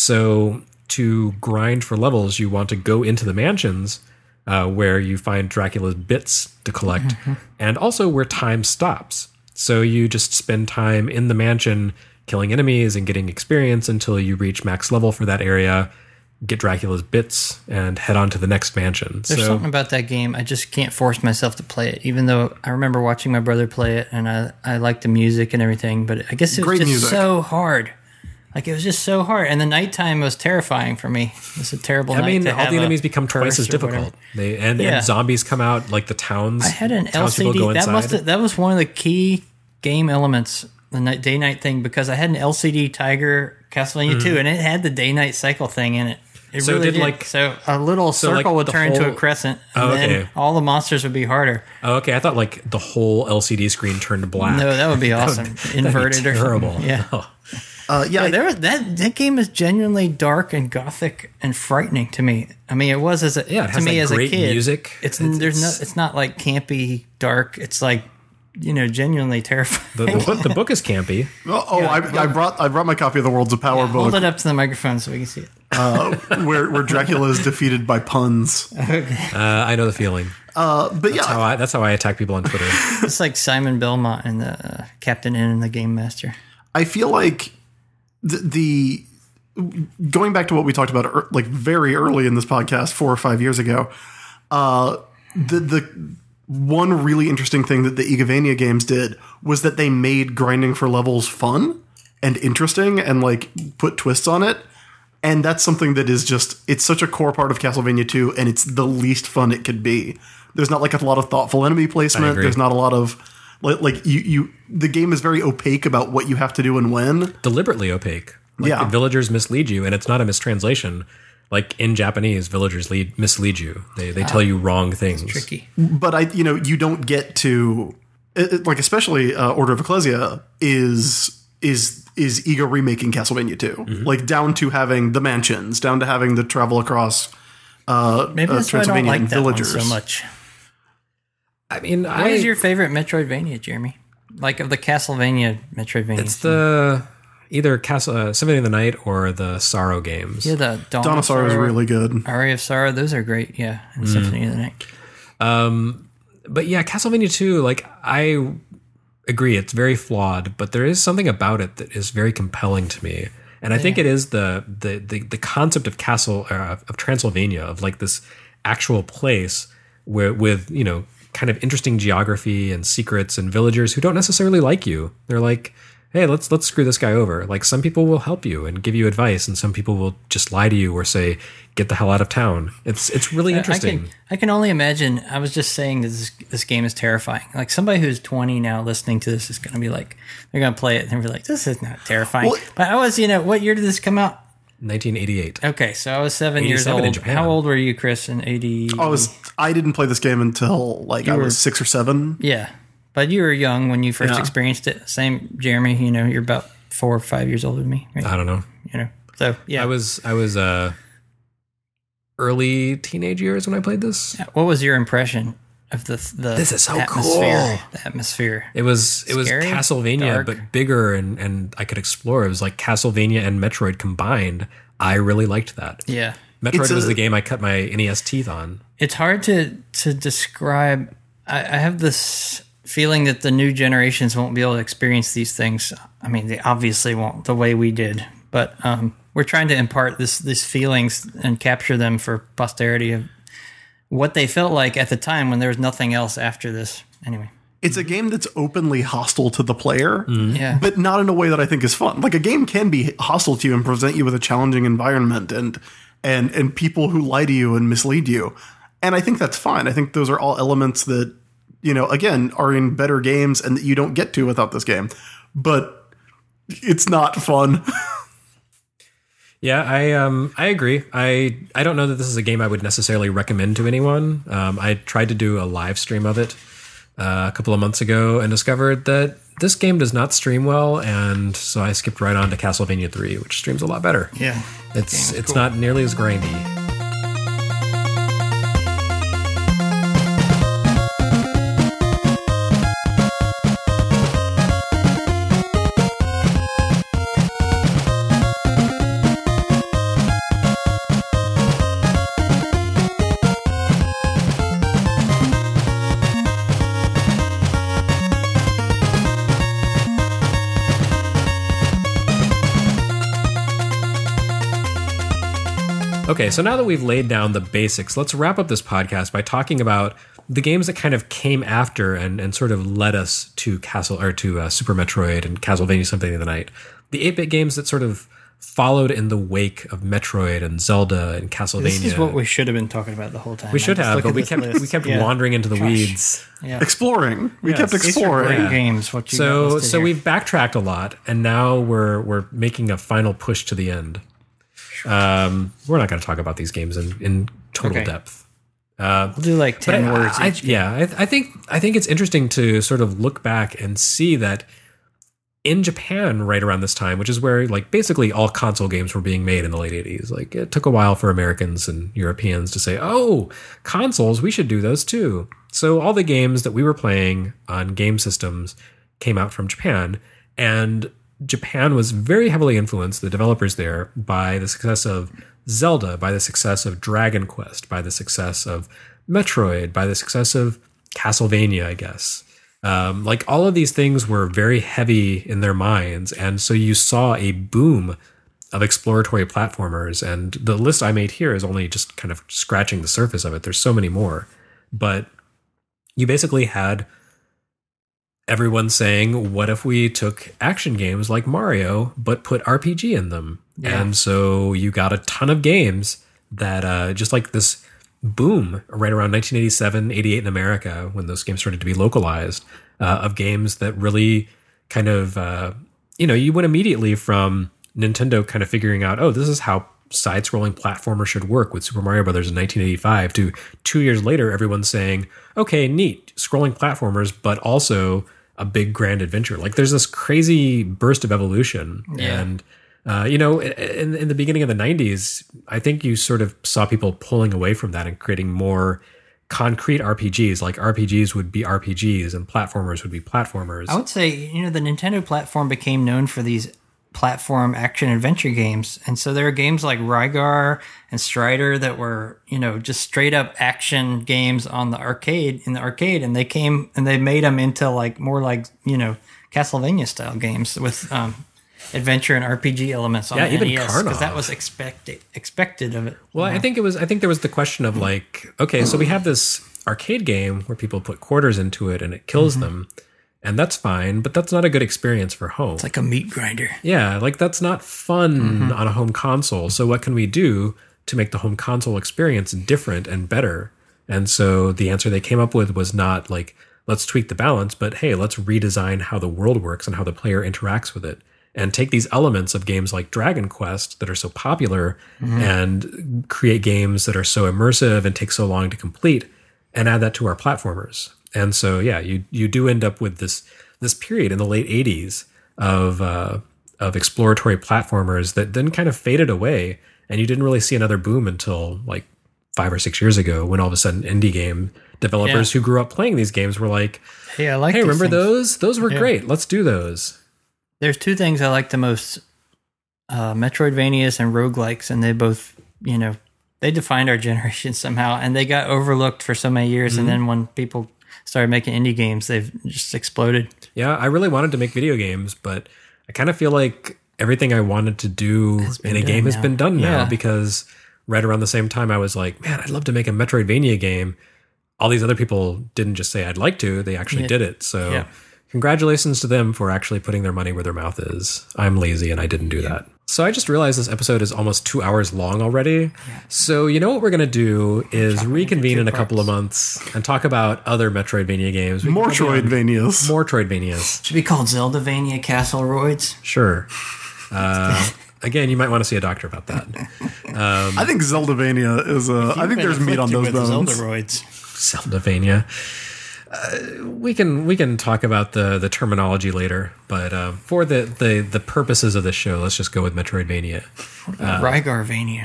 So to grind for levels, you want to go into the mansions uh, where you find Dracula's bits to collect, mm-hmm. and also where time stops. So you just spend time in the mansion killing enemies and getting experience until you reach max level for that area, get Dracula's bits, and head on to the next mansion. There's so, something about that game. I just can't force myself to play it, even though I remember watching my brother play it, and I, I liked the music and everything, but I guess it was Great just music. so hard. Like, it was just so hard. And the nighttime was terrifying for me. It's a terrible I night mean, to all have the a enemies become twice curse as or difficult. whatever. They and, Yeah. and zombies come out, like the towns. I had an L C townspeople D. go That inside. must have, that was one of the key game elements, the night, day-night thing, because I had an L C D Tiger Castlevania two, and it had the day-night cycle thing in it. It So really did, did. like- so a little so, circle like, would the turn into a whole- crescent, and Oh, then okay. all the monsters would be harder. Oh, okay, I thought like the whole L C D screen turned black. No, that would be awesome. That'd be Inverted or terrible. something. Yeah. Oh. Uh, yeah, Yeah, I- there was, that that game is genuinely dark and gothic and frightening to me. I mean, it was as a Yeah, it to has me that as a great kid. music. It's, It's- there's it's- no. It's not like campy dark. It's like, you know, genuinely terrifying. The, the, book, the book is campy. oh, oh, Yeah, I, I brought I brought my copy of the Worlds of Power Hold book, it up to the microphone so we can see it. uh, where where Dracula is defeated by puns. Uh, I know the feeling. Uh, but yeah, That's how I, that's how I attack people on Twitter. It's like Simon Belmont and the uh, Captain N and the Game Master. I feel like the, the going back to what we talked about er, like very early in this podcast four or five years ago, uh, the the one really interesting thing that the Igavania games did was that they made grinding for levels fun and interesting and like put twists on it. And that's something that is just, it's such a core part of Castlevania two, and it's the least fun it could be. There's not like a lot of thoughtful enemy placement. agree. There's not a lot of like, like you, you, the game is very opaque about what you have to do and when. Deliberately opaque. Like Yeah. the villagers mislead you, and it's not a mistranslation. Like in Japanese, villagers lead mislead you. They they tell you wrong things. Tricky. But I, you know, you don't get to it, it- like, especially uh, Order of Ecclesia is is is ego remaking Castlevania two, Mm-hmm. like down to having the mansions, down to having the travel across uh, Maybe uh, that's why I don't Transylvania like and that one villagers. so much. I mean, What I, is your favorite Metroidvania, Jeremy? Like of the Castlevania Metroidvania? it's the either Castle uh, Symphony of the Night or the Sorrow games. yeah, the Dawn, Dawn of of Sorrow is Sorrow, really good. Aria of Sorrow. Those are great. Yeah, and Mm. Symphony of the Night. But yeah, Castlevania two, like I agree, it's very flawed, but there is something about it that is very compelling to me. And I think it is the the the, the concept of Castle uh, of Transylvania, of like this actual place where with, you know, kind of interesting geography and secrets and villagers who don't necessarily like you. They're like, hey, let's let's screw this guy over. Like some people will help you and give you advice, and some people will just lie to you or say, get the hell out of town. It's it's really interesting. I can I can only imagine. I was just saying that this this game is terrifying. Like somebody who's twenty now listening to this is going to be like, they're going to play it and be like, this is not terrifying. Well- but I was, you know, what year did this come out? nineteen eighty-eight. Okay, so I was seven years eighty-seven in old. Japan. How old were you, Chris? In eighty? I was I didn't play this game until like I were- was six or seven. Yeah, but you were young when you first Yeah. experienced it. Same, Jeremy. You know, you're about four or five years older than me, right? I don't know. You know, so yeah. I was I was uh early teenage years when I played this. What was your impression of the the This is so atmosphere? cool. The atmosphere. It was it was Scary? Castlevania, Dark? but bigger, and and I could explore. It was like Castlevania and Metroid combined. I really liked that. Yeah. Metroid It's was a- the game I cut my N E S teeth on. It's hard to to describe. I, I have this feeling that the new generations won't be able to experience these things. I mean, they obviously won't the way we did, but um, we're trying to impart this these feelings and capture them for posterity of what they felt like at the time when there was nothing else after this. Anyway. It's a game that's openly hostile to the player, Mm-hmm. yeah. but not in a way that I think is fun. Like, a game can be hostile to you and present you with a challenging environment and and and people who lie to you and mislead you. And I think that's fine. I think those are all elements that, you know, again, are in better games and that you don't get to without this game. But it's not fun. Yeah, I um I agree. I I don't know that this is a game I would necessarily recommend to anyone. Um, I tried to do a live stream of it uh, a couple of months ago and discovered that this game does not stream well, and so I skipped right on to Castlevania three, which streams a lot better. Yeah. It's it's cool. not nearly as grindy. Okay, so now that we've laid down the basics, let's wrap up this podcast by talking about the games that kind of came after and, and sort of led us to Castle or to uh, Super Metroid and Castlevania Symphony of the Night. The eight-bit games that sort of followed in the wake of Metroid and Zelda and Castlevania. This is what we should have been talking about the whole time. We should I just have, look but at we this kept list. we kept Yeah. wandering into the Gosh. weeds. Yeah. Exploring. We Yes. kept These are exploring. Great Yeah. games. What you got So listed so here. we've backtracked a lot, and now we're we're making a final push to the end. Um, we're not going to talk about these games in, in total Okay. depth. Uh, We'll do like but ten I- words. I, each. yeah, I, I think I think it's interesting to sort of look back and see that in Japan, right around this time, which is where like basically all console games were being made in the late eighties. Like it took a while for Americans and Europeans to say, "Oh, consoles, we should do those too." So all the games that we were playing on game systems came out from Japan, and Japan was very heavily influenced, the developers there, by the success of Zelda, by the success of Dragon Quest, by the success of Metroid, by the success of Castlevania, I guess. Um, like all of these things were very heavy in their minds. And so you saw a boom of exploratory platformers. And the list I made here is only just kind of scratching the surface of it. There's so many more. But you basically had everyone saying, what if we took action games like Mario, but put R P G in them? Yeah. And so you got a ton of games that uh, just like this boom right around nineteen eighty-seven, eighty-eight in America, when those games started to be localized, uh, of games that really kind of, uh, you know, you went immediately from Nintendo kind of figuring out, oh, this is how side-scrolling platformer should work with Super Mario Brothers in nineteen eighty-five, to two years later, everyone's saying, okay, neat, scrolling platformers, but also a big grand adventure. Like there's this crazy burst of evolution. Yeah. And, uh, you know, in, in the beginning of the nineties, I think you sort of saw people pulling away from that and creating more concrete R P Gs. Like R P Gs would be R P Gs and platformers would be platformers. I would say, you know, the Nintendo platform became known for these platform action adventure games. And so there are games like Rygar and Strider that were, you know, just straight up action games on the arcade, in the arcade. And they came and they made them into like more like, you know, Castlevania style games with um, adventure and R P G elements on Yeah, the even N E S. Because Karnov. that was expected, expected of it. Well, I think it was. I think there was the question of like, okay, so we have this arcade game where people put quarters into it and it kills them, and that's fine, but that's not a good experience for home. It's like a meat grinder. Yeah, like that's not fun on a home console. So what can we do to make the home console experience different and better? And so the answer they came up with was not like, let's tweak the balance, but hey, let's redesign how the world works and how the player interacts with it. And take these elements of games like Dragon Quest that are so popular and create games that are so immersive and take so long to complete and add that to our platformers. And so, yeah, you you do end up with this this period in the late eighties of uh, of exploratory platformers that then kind of faded away, and you didn't really see another boom until like five or six years ago, when all of a sudden indie game developers Yeah. who grew up playing these games were like, Hey, I like "Hey, these remember things. those? Those were Yeah. great. Let's do those." There's two things I like the most, uh, Metroidvanias and roguelikes, and they both, you know, they defined our generation somehow, and they got overlooked for so many years, and then when people started making indie games, they've just exploded. Yeah, I really wanted to make video games, but I kind of feel like everything I wanted to do in a game has now. been done now Yeah. because right around the same time I was like, man, I'd love to make a Metroidvania game. All these other people didn't just say I'd like to, they actually Yeah. did it. So Yeah. congratulations to them for actually putting their money where their mouth is. I'm lazy and I didn't do that. So I just realized this episode is almost two hours long already. So you know what we're going to do is reconvene in a couple of months and talk about other Metroidvania games. We can More probably on- Troidvanias. More Troidvanias. Should be called Zeldavania Castle Roids. Sure. Uh, again, you might want to see a doctor about that. I think Zeldavania is a. I think there's meat on those bones. Zeldaroids. Zeldavania. Uh, we can we can talk about the, the terminology later, but uh, for the, the, the purposes of the show, let's just go with Metroidvania. Uh, Rygarvania.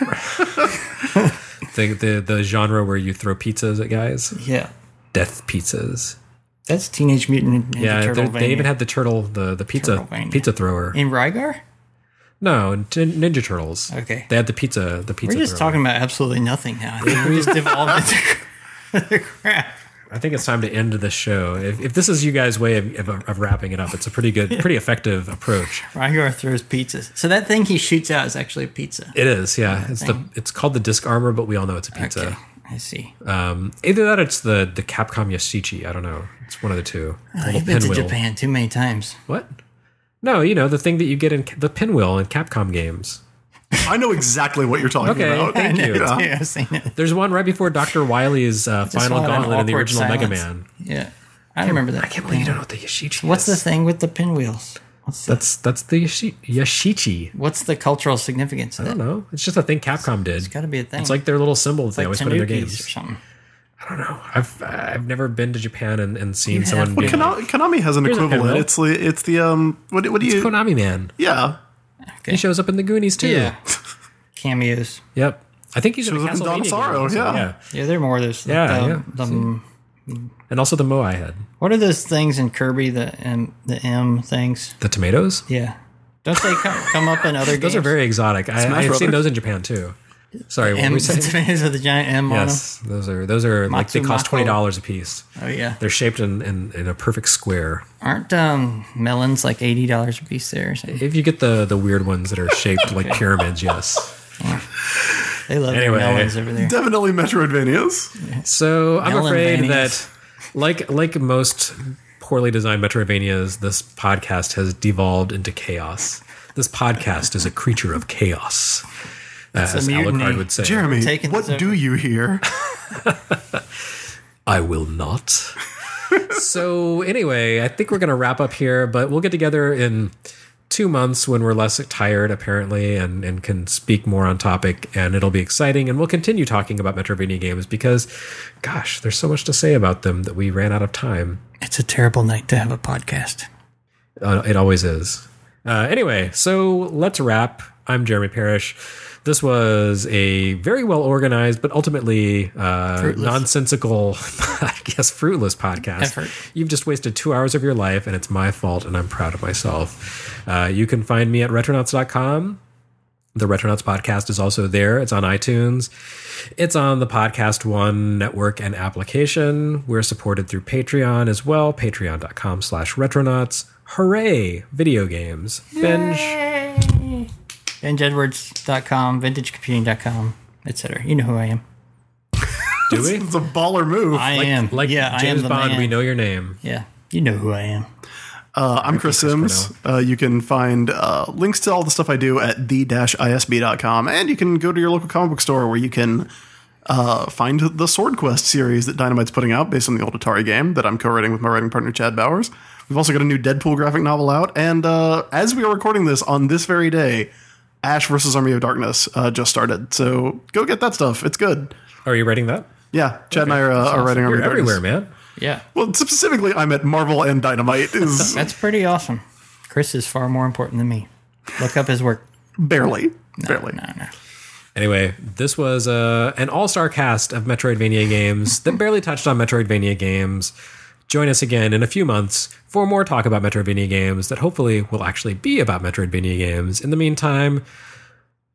The, the the genre where you throw pizzas at guys, Yeah. death pizzas. That's Teenage Mutant Ninja Yeah, Turtle. they even had the turtle, the the pizza Turtlevania. pizza thrower. in Rygar? No, Nin- Ninja Turtles. Okay. They had the pizza, the pizza. We're just thrower. talking about absolutely nothing now. I think we just devolved into crap. I think it's time to end the show. If, if this is you guys' way of, of, of wrapping it up, it's a pretty good, pretty effective approach. Rygar throws pizzas. So that thing he shoots out is actually a pizza. It is, yeah. It's the it's called the disc armor, but we all know it's a pizza. Okay, I see. Um, either that, or it's the the Capcom Yashichi. I don't know. It's one of the two. The little I've been to pinwheel. Japan too many times. What? No, you know the thing that you get in the pinwheel in Capcom games. I know exactly what you're talking Okay, about. thank you. Yeah, I've seen it. There's one right before Doctor Wily's uh, final wanted an gauntlet in the awkward original Mega silence. Man. Yeah, I remember that. I can't believe you don't know what the Yashichi What's the is. thing with the pinwheels? What's the, That's that's the Yashi- Yashichi. what's the cultural significance of I that? don't know. It's just a thing Capcom did. It's got to be a thing. It's like their little symbol that they like always put in their Tanukis games. or something. I don't know. I've I've never been to Japan and, and seen You have someone. one. Being Konami, Konami has an Here's a equivalent. pinwheel. It's like it's the um. What, what do you? Konami Man. Yeah. Okay. He shows up in the Goonies too. Yeah. Cameos. Yep. I think he's in Shows a up in Dawn of Castlevania Sorrow, game also. yeah. yeah. Yeah, there are more of those. Like Yeah, the, yeah. the- And also the Moai head. what are those things in Kirby? The M, the M things. The tomatoes? Yeah. Don't they come, come up in other games? Those are very exotic. I, I've Brothers. seen those in Japan too. Sorry, what were M, we the saying? tomatoes with the giant M Yes, those are those are like they cost Matsumako. twenty dollars a piece. on them. Oh yeah. They're shaped in, in, in a perfect square. Aren't um, melons like eighty dollars a piece there? Or something? If you get the the weird ones that are shaped like pyramids, yes. They love Anyway. their melons over there. Definitely Metroidvanias. So I'm Melon afraid Vanias. that, like like most poorly designed Metroidvanias, this podcast has devolved into chaos. This podcast is a creature of chaos, as a mutiny. Alucard would say. Jeremy, Taking what this do over. you hear? I will not. So anyway, I think we're going to wrap up here, but we'll get together in two months when we're less tired, apparently, and, and can speak more on topic, and it'll be exciting. And we'll continue talking about Metroidvania games because, gosh, there's so much to say about them that we ran out of time. It's a terrible night to have a podcast. Uh, it always is. Uh, anyway, so let's wrap. I'm Jeremy Parrish. This was a very well organized, but ultimately uh, Fruitless. nonsensical, I guess, fruitless podcast. Effort. You've just wasted two hours of your life, and it's my fault, and I'm proud of myself. Uh, you can find me at retronauts dot com. The Retronauts podcast is also there. It's on iTunes. It's on the Podcast One network and application. We're supported through Patreon as well. Patreon.com slash Retronauts. Hooray! Video games. Binge. binge edwards dot com, vintage computing dot com, et cetera. You know who I am. Do we? It's a baller move. I am. Like yeah, I am James the Bond, man. we know your name. Yeah, you know who I am. Uh, I'm Chris Sims. Uh, you can find uh, links to all the stuff I do at the dash I S B dot com, and you can go to your local comic book store where you can uh, find the Sword Quest series that Dynamite's putting out based on the old Atari game that I'm co-writing with my writing partner Chad Bowers. We've also got a new Deadpool graphic novel out, and uh, as we are recording this on this very day, Ash versus Army of Darkness uh, just started. So go get that stuff. It's good. Are you writing that? Yeah, Chad and I are, uh, are writing Army You're of Darkness. everywhere, man. Yeah, Well, specifically, I'm at Marvel and Dynamite. Is that's pretty awesome. Chris is far more important than me. Look up his work. barely, barely. No, no. Anyway, this was uh, an all-star cast of Metroidvania games that barely touched on Metroidvania games. Join us again in a few months for more talk about Metroidvania games that hopefully will actually be about Metroidvania games. In the meantime,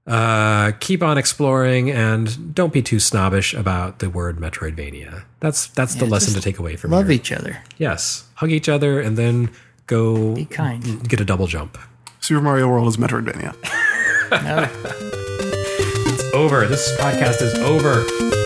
Uh, keep on exploring and don't be too snobbish about the word Metroidvania. That's that's the Yeah, lesson to just take away from Love here. each other. Yes, hug each other and then go Be kind. get a double jump. Super Mario World is Metroidvania. No. It's over. This podcast is over.